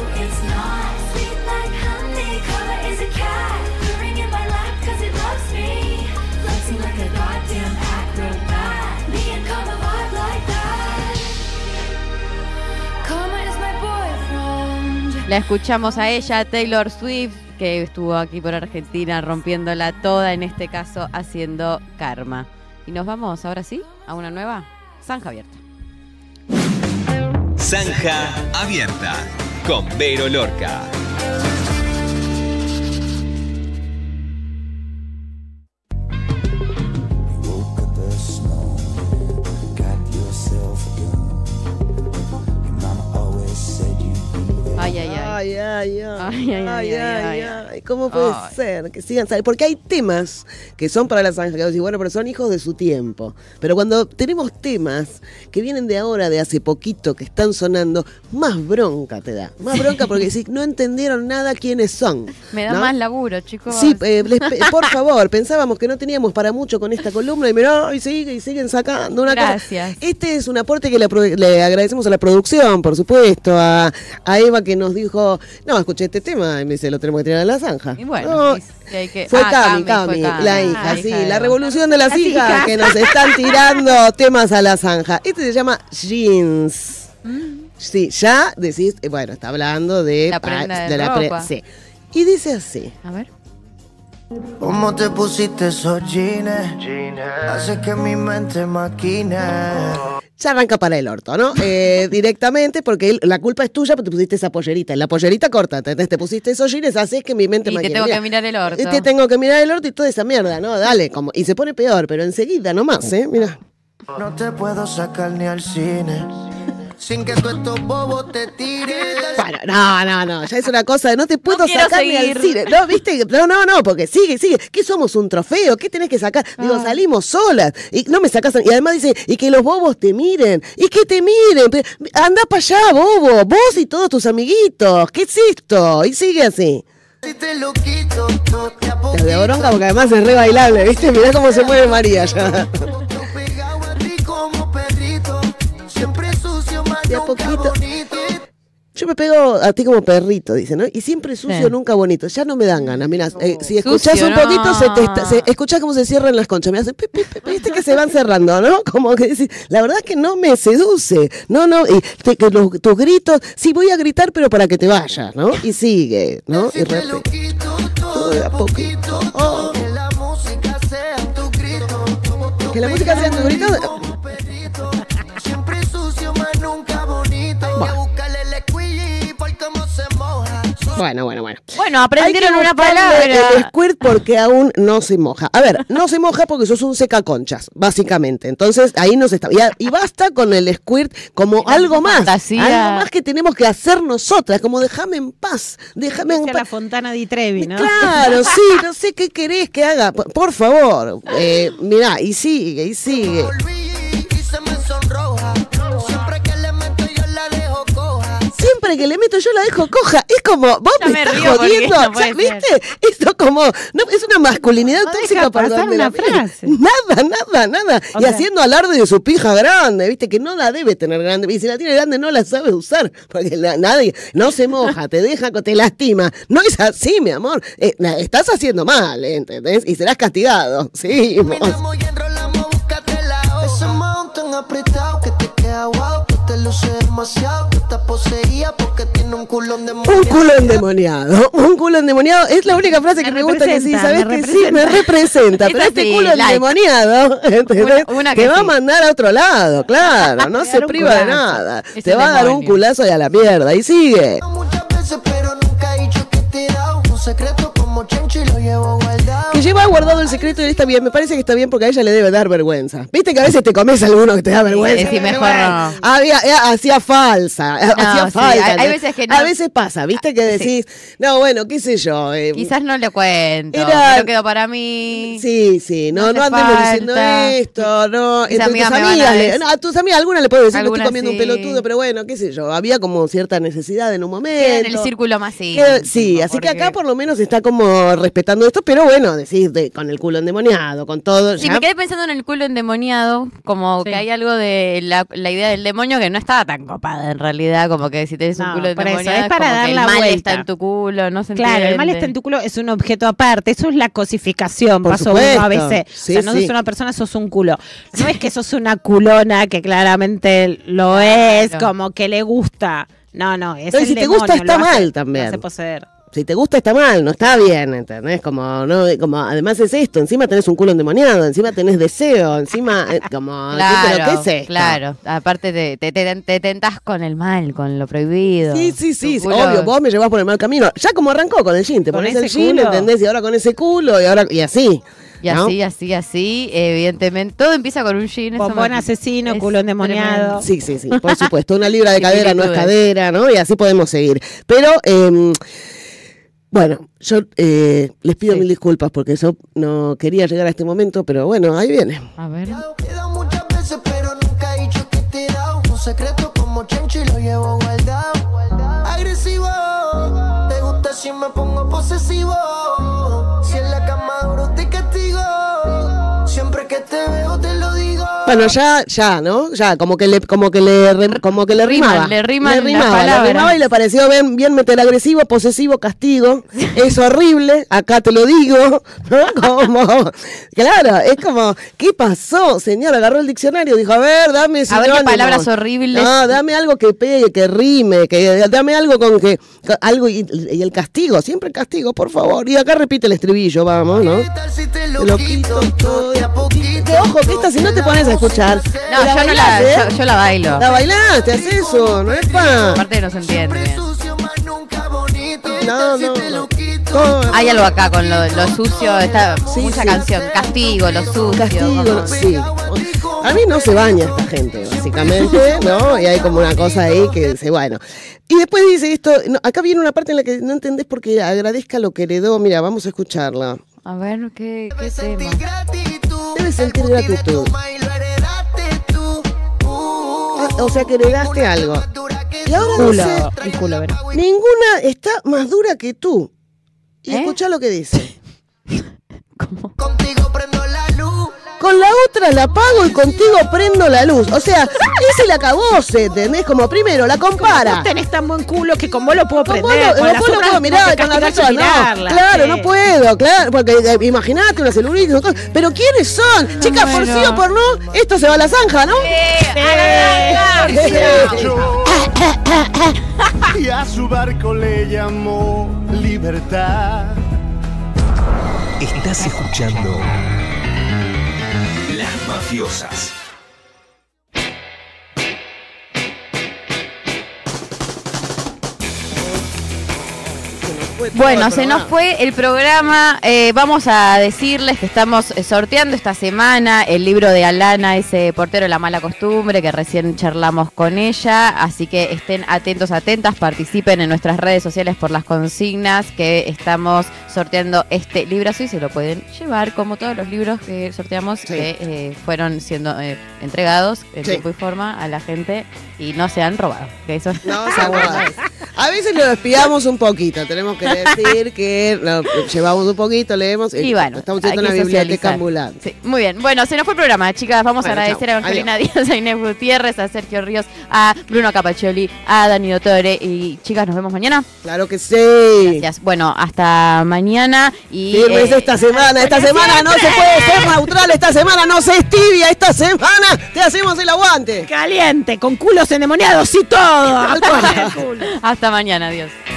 [SPEAKER 1] La escuchamos a ella, Taylor Swift, que estuvo aquí por Argentina rompiéndola toda, en este caso haciendo Karma. Y nos vamos ahora sí a una nueva Zanja Abierta.
[SPEAKER 9] Zanja Abierta con Vero Lorca.
[SPEAKER 1] Ay, ay, ay.
[SPEAKER 3] Ay, ay, ay.
[SPEAKER 1] Ay, ay, ay, ay,
[SPEAKER 3] ay. ¿Cómo puede
[SPEAKER 1] Ay.
[SPEAKER 3] ser que sigan saliendo? Porque hay temas que son para la zanja, que vos decís, bueno, pero son hijos de su tiempo. Pero cuando tenemos temas que vienen de ahora, de hace poquito, que están sonando, más bronca te da. Más bronca porque decís, no entendieron nada quiénes son.
[SPEAKER 1] Me da
[SPEAKER 3] ¿no?
[SPEAKER 1] más laburo, chicos.
[SPEAKER 3] Sí, eh, les pe- por favor, pensábamos que no teníamos para mucho con esta columna y mirá, y sigue, y siguen sacando una
[SPEAKER 1] Gracias.
[SPEAKER 3] cosa. Este es un aporte que le, apro- le agradecemos a la producción, por supuesto, a, a Eva que nos dijo, no, escuché este tema, y me dice, lo tenemos que tirar a la zanja.
[SPEAKER 1] Y bueno,
[SPEAKER 3] No,
[SPEAKER 1] y- y hay que-
[SPEAKER 3] fue
[SPEAKER 1] ah,
[SPEAKER 3] Cami,
[SPEAKER 1] Cami,
[SPEAKER 3] Cami,
[SPEAKER 1] fue Cami.
[SPEAKER 3] la hija,
[SPEAKER 1] Ah,
[SPEAKER 3] sí,
[SPEAKER 1] hija de
[SPEAKER 3] la
[SPEAKER 1] Eva.
[SPEAKER 3] revolución de las
[SPEAKER 1] Las
[SPEAKER 3] hijas
[SPEAKER 1] hijas.
[SPEAKER 3] que nos están tirando temas a la zanja. Este se llama jeans. Sí, ya decís, eh, bueno, está hablando de,
[SPEAKER 1] La prenda
[SPEAKER 3] ah,
[SPEAKER 1] de
[SPEAKER 3] la pre-
[SPEAKER 1] ropa.
[SPEAKER 3] sí. Y dice así.
[SPEAKER 1] A ver.
[SPEAKER 11] ¿Cómo te pusiste esos jeans? Hace que mi mente maquine.
[SPEAKER 3] Ya arranca para el orto, ¿no? Eh, directamente, porque él- la culpa es tuya porque te pusiste esa pollerita. La pollerita corta, ¿entendés? Te pusiste esos jeans, haces que mi mente
[SPEAKER 1] Y te
[SPEAKER 3] maquine.
[SPEAKER 1] tengo
[SPEAKER 3] Mirá,
[SPEAKER 1] que mirar el orto.
[SPEAKER 3] y te tengo que mirar el orto y toda esa mierda, ¿no? Dale, como, y se pone peor, pero enseguida nomás, ¿eh? Mira.
[SPEAKER 11] No te puedo sacar ni al cine sin que tú estos bobos te tiren.
[SPEAKER 3] Bueno, no, no, no, ya es una cosa de no te puedo
[SPEAKER 1] quiero
[SPEAKER 3] sacar ni
[SPEAKER 1] seguir.
[SPEAKER 3] al cine. No, ¿viste? No, no, no, porque sigue, sigue. ¿Qué somos, un trofeo? ¿Qué tenés que sacar? Digo,
[SPEAKER 1] Ah.
[SPEAKER 3] salimos solas. Y no me sacas. Y además dice, y que los bobos te miren. Y que te miren. Pero, anda para allá, bobo. Vos y todos tus amiguitos. ¿Qué es esto? Y sigue así.
[SPEAKER 11] Si te lo quito, tú te
[SPEAKER 3] Te de bronca porque además es re bailable, ¿viste? Mirá cómo se mueve María ya.
[SPEAKER 11] pegado a ti como perrito, siempre sucio, más
[SPEAKER 3] De a
[SPEAKER 11] nunca
[SPEAKER 3] poquito.
[SPEAKER 11] bonito.
[SPEAKER 3] Yo me pego a ti como perrito, dice, ¿no? Y siempre sucio,
[SPEAKER 1] Sí.
[SPEAKER 3] nunca bonito. Ya no me dan ganas. Mirá, eh, si escuchás
[SPEAKER 1] Sucio,
[SPEAKER 3] un poquito,
[SPEAKER 1] no.
[SPEAKER 3] se te está- se- escuchás cómo se cierran las conchas. Me hace, pi, pi, pi, viste que se van cerrando, ¿no? Como que decís, la verdad es que no me seduce. No, no, y te- que los- tus gritos, sí voy a gritar, pero para que te vayas, ¿no? Y sigue, ¿no? Y
[SPEAKER 11] Si te lo
[SPEAKER 3] repite.
[SPEAKER 11] quito, todo
[SPEAKER 3] Todo de
[SPEAKER 11] de
[SPEAKER 3] a
[SPEAKER 11] a
[SPEAKER 3] poquito.
[SPEAKER 11] poquito.
[SPEAKER 3] Oh.
[SPEAKER 11] Que la música sea tu grito.
[SPEAKER 3] Que la música sea tu grito.
[SPEAKER 11] Como perrito, siempre sucio, más nunca bonito. Hay que buscarle el squeegee por cómo se moja.
[SPEAKER 3] Bueno, bueno, bueno.
[SPEAKER 1] Bueno,
[SPEAKER 3] Hay
[SPEAKER 1] aprendieron
[SPEAKER 3] que
[SPEAKER 1] una
[SPEAKER 3] buscarle
[SPEAKER 1] palabra.
[SPEAKER 3] el squirt porque aún no se moja. A ver, no se moja porque sos un secaconchas, básicamente. Entonces, ahí nos está. Y, a- y basta con el squirt como algo más.
[SPEAKER 1] fantasía.
[SPEAKER 3] Algo más que tenemos que hacer nosotras. Como déjame en paz. Déjame en
[SPEAKER 2] Hacia la
[SPEAKER 3] paz.
[SPEAKER 2] Fontana di Trevi, ¿no?
[SPEAKER 3] Claro, sí, no sé qué querés que haga. Por, por favor. Eh, mirá, y sigue, y sigue.
[SPEAKER 11] Volví y se me sonroja. Siempre que le meto yo la dejo coja.
[SPEAKER 3] Siempre que le meto yo la dejo coja. Es como, vos
[SPEAKER 1] Ya
[SPEAKER 3] me,
[SPEAKER 1] me
[SPEAKER 3] estás
[SPEAKER 1] río porque
[SPEAKER 3] jodiendo.
[SPEAKER 1] no
[SPEAKER 3] Ya,
[SPEAKER 1] puede
[SPEAKER 3] ¿viste? Esto como, no, es una masculinidad
[SPEAKER 2] No
[SPEAKER 3] tóxica
[SPEAKER 2] deja
[SPEAKER 3] para
[SPEAKER 2] pasar
[SPEAKER 3] donde
[SPEAKER 2] una
[SPEAKER 3] la mires.
[SPEAKER 2] frase.
[SPEAKER 3] Nada, nada, nada.
[SPEAKER 2] O
[SPEAKER 3] y
[SPEAKER 2] sea-
[SPEAKER 3] haciendo alarde de su pija grande, ¿viste? Que no la debe tener grande. Y si la tiene grande no la sabe usar. Porque la- nadie, no se moja, te deja, te lastima. No es así, mi amor. Eh, la estás haciendo mal, ¿entendés? Y serás castigado. Sí, vos.
[SPEAKER 11] Caminamos y enrolamos, búscate la hoja. Ese mountain apretado que te queda guau. Que te luce demasiado. Que estás poseída porque tiene un culón de
[SPEAKER 3] Un culo endemoniado, un culo endemoniado. Es la única frase que
[SPEAKER 2] Me
[SPEAKER 3] me gusta que sí,
[SPEAKER 2] representa,
[SPEAKER 3] ¿sabes
[SPEAKER 2] me
[SPEAKER 3] que sí? Me representa.
[SPEAKER 1] Es
[SPEAKER 3] Pero este
[SPEAKER 1] así,
[SPEAKER 3] culo
[SPEAKER 1] like.
[SPEAKER 3] endemoniado, ¿entendés?
[SPEAKER 1] Una- una
[SPEAKER 3] te
[SPEAKER 1] que
[SPEAKER 3] va a
[SPEAKER 1] sí.
[SPEAKER 3] mandar a otro lado, claro. No
[SPEAKER 2] Te
[SPEAKER 3] se
[SPEAKER 2] va a dar un
[SPEAKER 3] priva de
[SPEAKER 2] culazo.
[SPEAKER 3] nada.
[SPEAKER 1] Es
[SPEAKER 3] Te
[SPEAKER 1] el
[SPEAKER 3] va a dar un
[SPEAKER 1] demonio.
[SPEAKER 3] culazo y a la mierda. Y sigue.
[SPEAKER 11] muchas veces, pero nunca he dicho que te he dado un secreto como Chencho y lo llevo guardado.
[SPEAKER 3] Que lleva guardado el secreto y está bien. Me parece que está bien porque a ella le debe dar vergüenza. Viste que a veces te comes alguno que te da vergüenza.
[SPEAKER 1] sí, mejor no.
[SPEAKER 3] Había, eh, hacía falsa. hacía
[SPEAKER 1] sí,
[SPEAKER 3] falta.
[SPEAKER 1] hay- hay
[SPEAKER 3] ¿no?
[SPEAKER 1] veces que no.
[SPEAKER 3] A veces pasa, viste que decís, no, bueno, qué sé yo. eh,
[SPEAKER 1] Quizás no le cuento.
[SPEAKER 3] Era-
[SPEAKER 1] Me lo quedo para mí.
[SPEAKER 3] Sí, sí, no,
[SPEAKER 1] No
[SPEAKER 3] no,
[SPEAKER 1] hace
[SPEAKER 3] andemos diciendo
[SPEAKER 1] falta.
[SPEAKER 3] esto, no.
[SPEAKER 1] Mis
[SPEAKER 3] Entre
[SPEAKER 1] amigas
[SPEAKER 3] tus
[SPEAKER 1] me van a
[SPEAKER 3] amigas, le-
[SPEAKER 1] decir-
[SPEAKER 3] no, a tus amigas, alguna le puedo decir, me estoy
[SPEAKER 1] Algunas
[SPEAKER 3] comiendo
[SPEAKER 1] sí.
[SPEAKER 3] un pelotudo, pero bueno, qué sé yo, había como cierta necesidad en un momento.
[SPEAKER 1] Queda en el círculo más
[SPEAKER 3] Queda-
[SPEAKER 1] íntimo,
[SPEAKER 3] sí, así que
[SPEAKER 1] porque-
[SPEAKER 3] acá por lo menos está como respetando esto, pero bueno, decís, de- con el culo endemoniado, con todo.
[SPEAKER 1] Sí,
[SPEAKER 3] ya.
[SPEAKER 1] me quedé pensando en el culo endemoniado, como
[SPEAKER 2] Sí.
[SPEAKER 1] que hay algo de la, la idea del demonio que no estaba tan copada en realidad, como que si tenés un
[SPEAKER 2] No,
[SPEAKER 1] culo
[SPEAKER 2] por eso,
[SPEAKER 1] endemoniado
[SPEAKER 2] es para
[SPEAKER 1] como
[SPEAKER 2] dar
[SPEAKER 1] que
[SPEAKER 2] la
[SPEAKER 1] el mal
[SPEAKER 2] vuelta.
[SPEAKER 1] está en tu culo, no se
[SPEAKER 2] Claro, el mal
[SPEAKER 1] entiende.
[SPEAKER 2] está en tu culo, es un objeto aparte, eso es la cosificación,
[SPEAKER 3] Por
[SPEAKER 2] paso
[SPEAKER 3] supuesto.
[SPEAKER 2] uno a veces.
[SPEAKER 3] Sí,
[SPEAKER 2] o sea, no
[SPEAKER 3] sí.
[SPEAKER 2] sos una persona, sos un culo. No es que sos una culona que claramente lo es,
[SPEAKER 1] Claro.
[SPEAKER 2] como que le gusta No, no, es
[SPEAKER 3] Pero
[SPEAKER 2] el
[SPEAKER 3] si te
[SPEAKER 2] demonio,
[SPEAKER 3] gusta está
[SPEAKER 2] lo hace-
[SPEAKER 3] mal
[SPEAKER 2] lo
[SPEAKER 3] también.
[SPEAKER 2] hace poseer.
[SPEAKER 3] Si te gusta está mal, no está bien, ¿entendés? Como, no, como, además es esto, encima tenés un culo endemoniado, encima tenés deseo, encima, eh, como,
[SPEAKER 1] Claro,
[SPEAKER 3] ¿pero qué es esto?
[SPEAKER 1] claro. Aparte te, te, te, te tentás con el mal, con lo prohibido.
[SPEAKER 3] Sí, sí, sí,
[SPEAKER 1] Tu culo-
[SPEAKER 3] obvio, vos me llevás por el mal camino. Ya como arrancó con el jean, te
[SPEAKER 2] Con
[SPEAKER 3] pones el
[SPEAKER 2] ese
[SPEAKER 3] jean,
[SPEAKER 2] culo.
[SPEAKER 3] ¿entendés? Y ahora con ese culo, y ahora, y así.
[SPEAKER 1] Y
[SPEAKER 3] ¿no?
[SPEAKER 1] así, así, así, evidentemente. Todo empieza con un jean. eso
[SPEAKER 2] Bombón
[SPEAKER 1] me-
[SPEAKER 2] asesino,
[SPEAKER 1] es
[SPEAKER 2] culo endemoniado.
[SPEAKER 1] tremendo.
[SPEAKER 3] Sí, sí, sí, por supuesto. Una libra de cadera no es
[SPEAKER 1] Similitudes.
[SPEAKER 3] cadera, ¿no? Y así podemos seguir. Pero, eh, bueno, yo eh, les pido
[SPEAKER 1] Sí.
[SPEAKER 3] mil disculpas porque yo no quería llegar a este momento, pero bueno, ahí viene.
[SPEAKER 1] A ver.
[SPEAKER 11] He dado muchas veces, pero nunca he dicho que te he dado un secreto como Chencho y lo llevo guardado. Agresivo, te gusta si me pongo posesivo. Si en la cama duro te castigo. Siempre que te veo te lo digo.
[SPEAKER 3] Bueno, ya, ya, ¿no? Ya, como que le, como que le, re- como que le
[SPEAKER 1] Riman,
[SPEAKER 3] rimaba.
[SPEAKER 1] le riman las
[SPEAKER 3] rimaba, le
[SPEAKER 1] palabras.
[SPEAKER 3] rimaba y le pareció bien, bien meter agresivo, posesivo, castigo. Es horrible, acá te lo digo, ¿no? Como, claro, es como, ¿qué pasó, señor? Agarró el diccionario, dijo, a ver, dame
[SPEAKER 1] A ver qué
[SPEAKER 3] sinónimos.
[SPEAKER 1] palabras horribles.
[SPEAKER 3] No, dame algo que pegue, que rime, que dame algo con que, con algo y, y el castigo, siempre el castigo, por favor. Y acá repite el estribillo, vamos, ¿no?
[SPEAKER 11] ¿Qué tal si te lo
[SPEAKER 3] Te lo
[SPEAKER 11] quito
[SPEAKER 3] quito
[SPEAKER 11] todo de a poquito?
[SPEAKER 3] Que ojo, que esta si no te pones a escuchar.
[SPEAKER 1] No,
[SPEAKER 3] ¿te
[SPEAKER 1] yo no
[SPEAKER 3] bailás,
[SPEAKER 1] la,
[SPEAKER 3] eh?
[SPEAKER 1] yo, yo la bailo.
[SPEAKER 3] La bailaste, haces eso, ¿no es pa?
[SPEAKER 1] Aparte no se entiende bien.
[SPEAKER 11] Sucio, más nunca bonito. ¿Qué
[SPEAKER 3] No,
[SPEAKER 11] tal si
[SPEAKER 3] no,
[SPEAKER 11] te
[SPEAKER 3] no.
[SPEAKER 11] lo quito?
[SPEAKER 3] Todo-
[SPEAKER 1] Hay algo acá con lo, lo sucio, está
[SPEAKER 3] Sí,
[SPEAKER 1] mucha
[SPEAKER 3] sí.
[SPEAKER 1] canción. Castigo, lo sucio.
[SPEAKER 3] Castigo,
[SPEAKER 1] como-
[SPEAKER 3] sí. A mí no se baña esta gente, básicamente, ¿no? Y hay como una cosa ahí que dice, bueno. Y después dice esto, no, acá viene una parte en la que no entendés porque agradezca lo que heredó. Mira, vamos a escucharla.
[SPEAKER 1] A ver, ¿qué, qué
[SPEAKER 11] Debes
[SPEAKER 1] tema?
[SPEAKER 11] sentir gratitud.
[SPEAKER 3] Debes sentir
[SPEAKER 11] El puti de
[SPEAKER 3] gratitud.
[SPEAKER 11] tu ma y lo heredaste tú. Uh,
[SPEAKER 3] Ah, o sea que heredaste algo. Y ahora
[SPEAKER 2] Culo,
[SPEAKER 3] dice,
[SPEAKER 2] el culo, verá.
[SPEAKER 3] ninguna está más dura que tú. Y
[SPEAKER 1] ¿Eh?
[SPEAKER 3] escuchá lo que dice.
[SPEAKER 1] ¿Cómo?
[SPEAKER 11] Contigo prendo la luz.
[SPEAKER 3] Con la otra la apago y contigo prendo la luz. O sea, ese la acabose, ¿entendés? Como primero, la compara.
[SPEAKER 2] Vos tenés tan buen culo que con vos lo puedo
[SPEAKER 3] Con
[SPEAKER 2] prender.
[SPEAKER 3] vos lo-
[SPEAKER 2] con
[SPEAKER 3] con
[SPEAKER 2] las
[SPEAKER 3] vos lo
[SPEAKER 2] otras
[SPEAKER 3] puedo mirar,
[SPEAKER 2] no te
[SPEAKER 3] con las
[SPEAKER 2] castigás
[SPEAKER 3] otras no.
[SPEAKER 2] tirarla,
[SPEAKER 3] Claro,
[SPEAKER 2] sí.
[SPEAKER 3] no puedo, claro, porque eh, imagínate una celulitis, o cosas. Pero ¿quiénes son? Chicas, por sí o por no, esto se va a la zanja, ¿no?
[SPEAKER 12] Y a su barco le llamó Libertad.
[SPEAKER 9] Estás escuchando Las Mafiosas.
[SPEAKER 1] Bueno, se nos fue el programa. Eh, vamos a decirles que estamos eh, sorteando esta semana el libro de Alana, ese portero de la mala costumbre, que recién charlamos con ella. Así que estén atentos, atentas, participen en nuestras redes sociales por las consignas que estamos sorteando este librazo y se lo pueden llevar como todos los libros que sorteamos
[SPEAKER 3] Sí.
[SPEAKER 1] que eh, fueron siendo eh, entregados en
[SPEAKER 3] Sí.
[SPEAKER 1] tiempo y forma a la gente y no se han robado. Que eso
[SPEAKER 3] No, se acuerda. A veces lo despiamos un poquito, tenemos que decir que lo llevamos un poquito, leemos.
[SPEAKER 1] Y bueno,
[SPEAKER 3] estamos
[SPEAKER 1] hay
[SPEAKER 3] haciendo una
[SPEAKER 1] que
[SPEAKER 3] biblioteca
[SPEAKER 1] socializar.
[SPEAKER 3] ambulante.
[SPEAKER 1] Sí, muy bien. Bueno, se nos fue el programa, chicas. Vamos
[SPEAKER 3] Bueno,
[SPEAKER 1] a agradecer
[SPEAKER 3] chao.
[SPEAKER 1] a Evangelina Díaz, a Inés Gutiérrez, a Sergio Ríos, a Bruno Capaccioli, a Dani Dottore. Y chicas, nos vemos mañana.
[SPEAKER 3] Claro que sí.
[SPEAKER 1] Gracias. Bueno, hasta mañana. Y
[SPEAKER 3] Firmes
[SPEAKER 1] eh,
[SPEAKER 3] esta semana, esta semana no se puede ser neutral, esta semana no se es tibia, esta semana te hacemos el aguante.
[SPEAKER 2] Caliente, con culos endemoniados y todo.
[SPEAKER 3] Tal cual.
[SPEAKER 1] hasta mañana, adiós.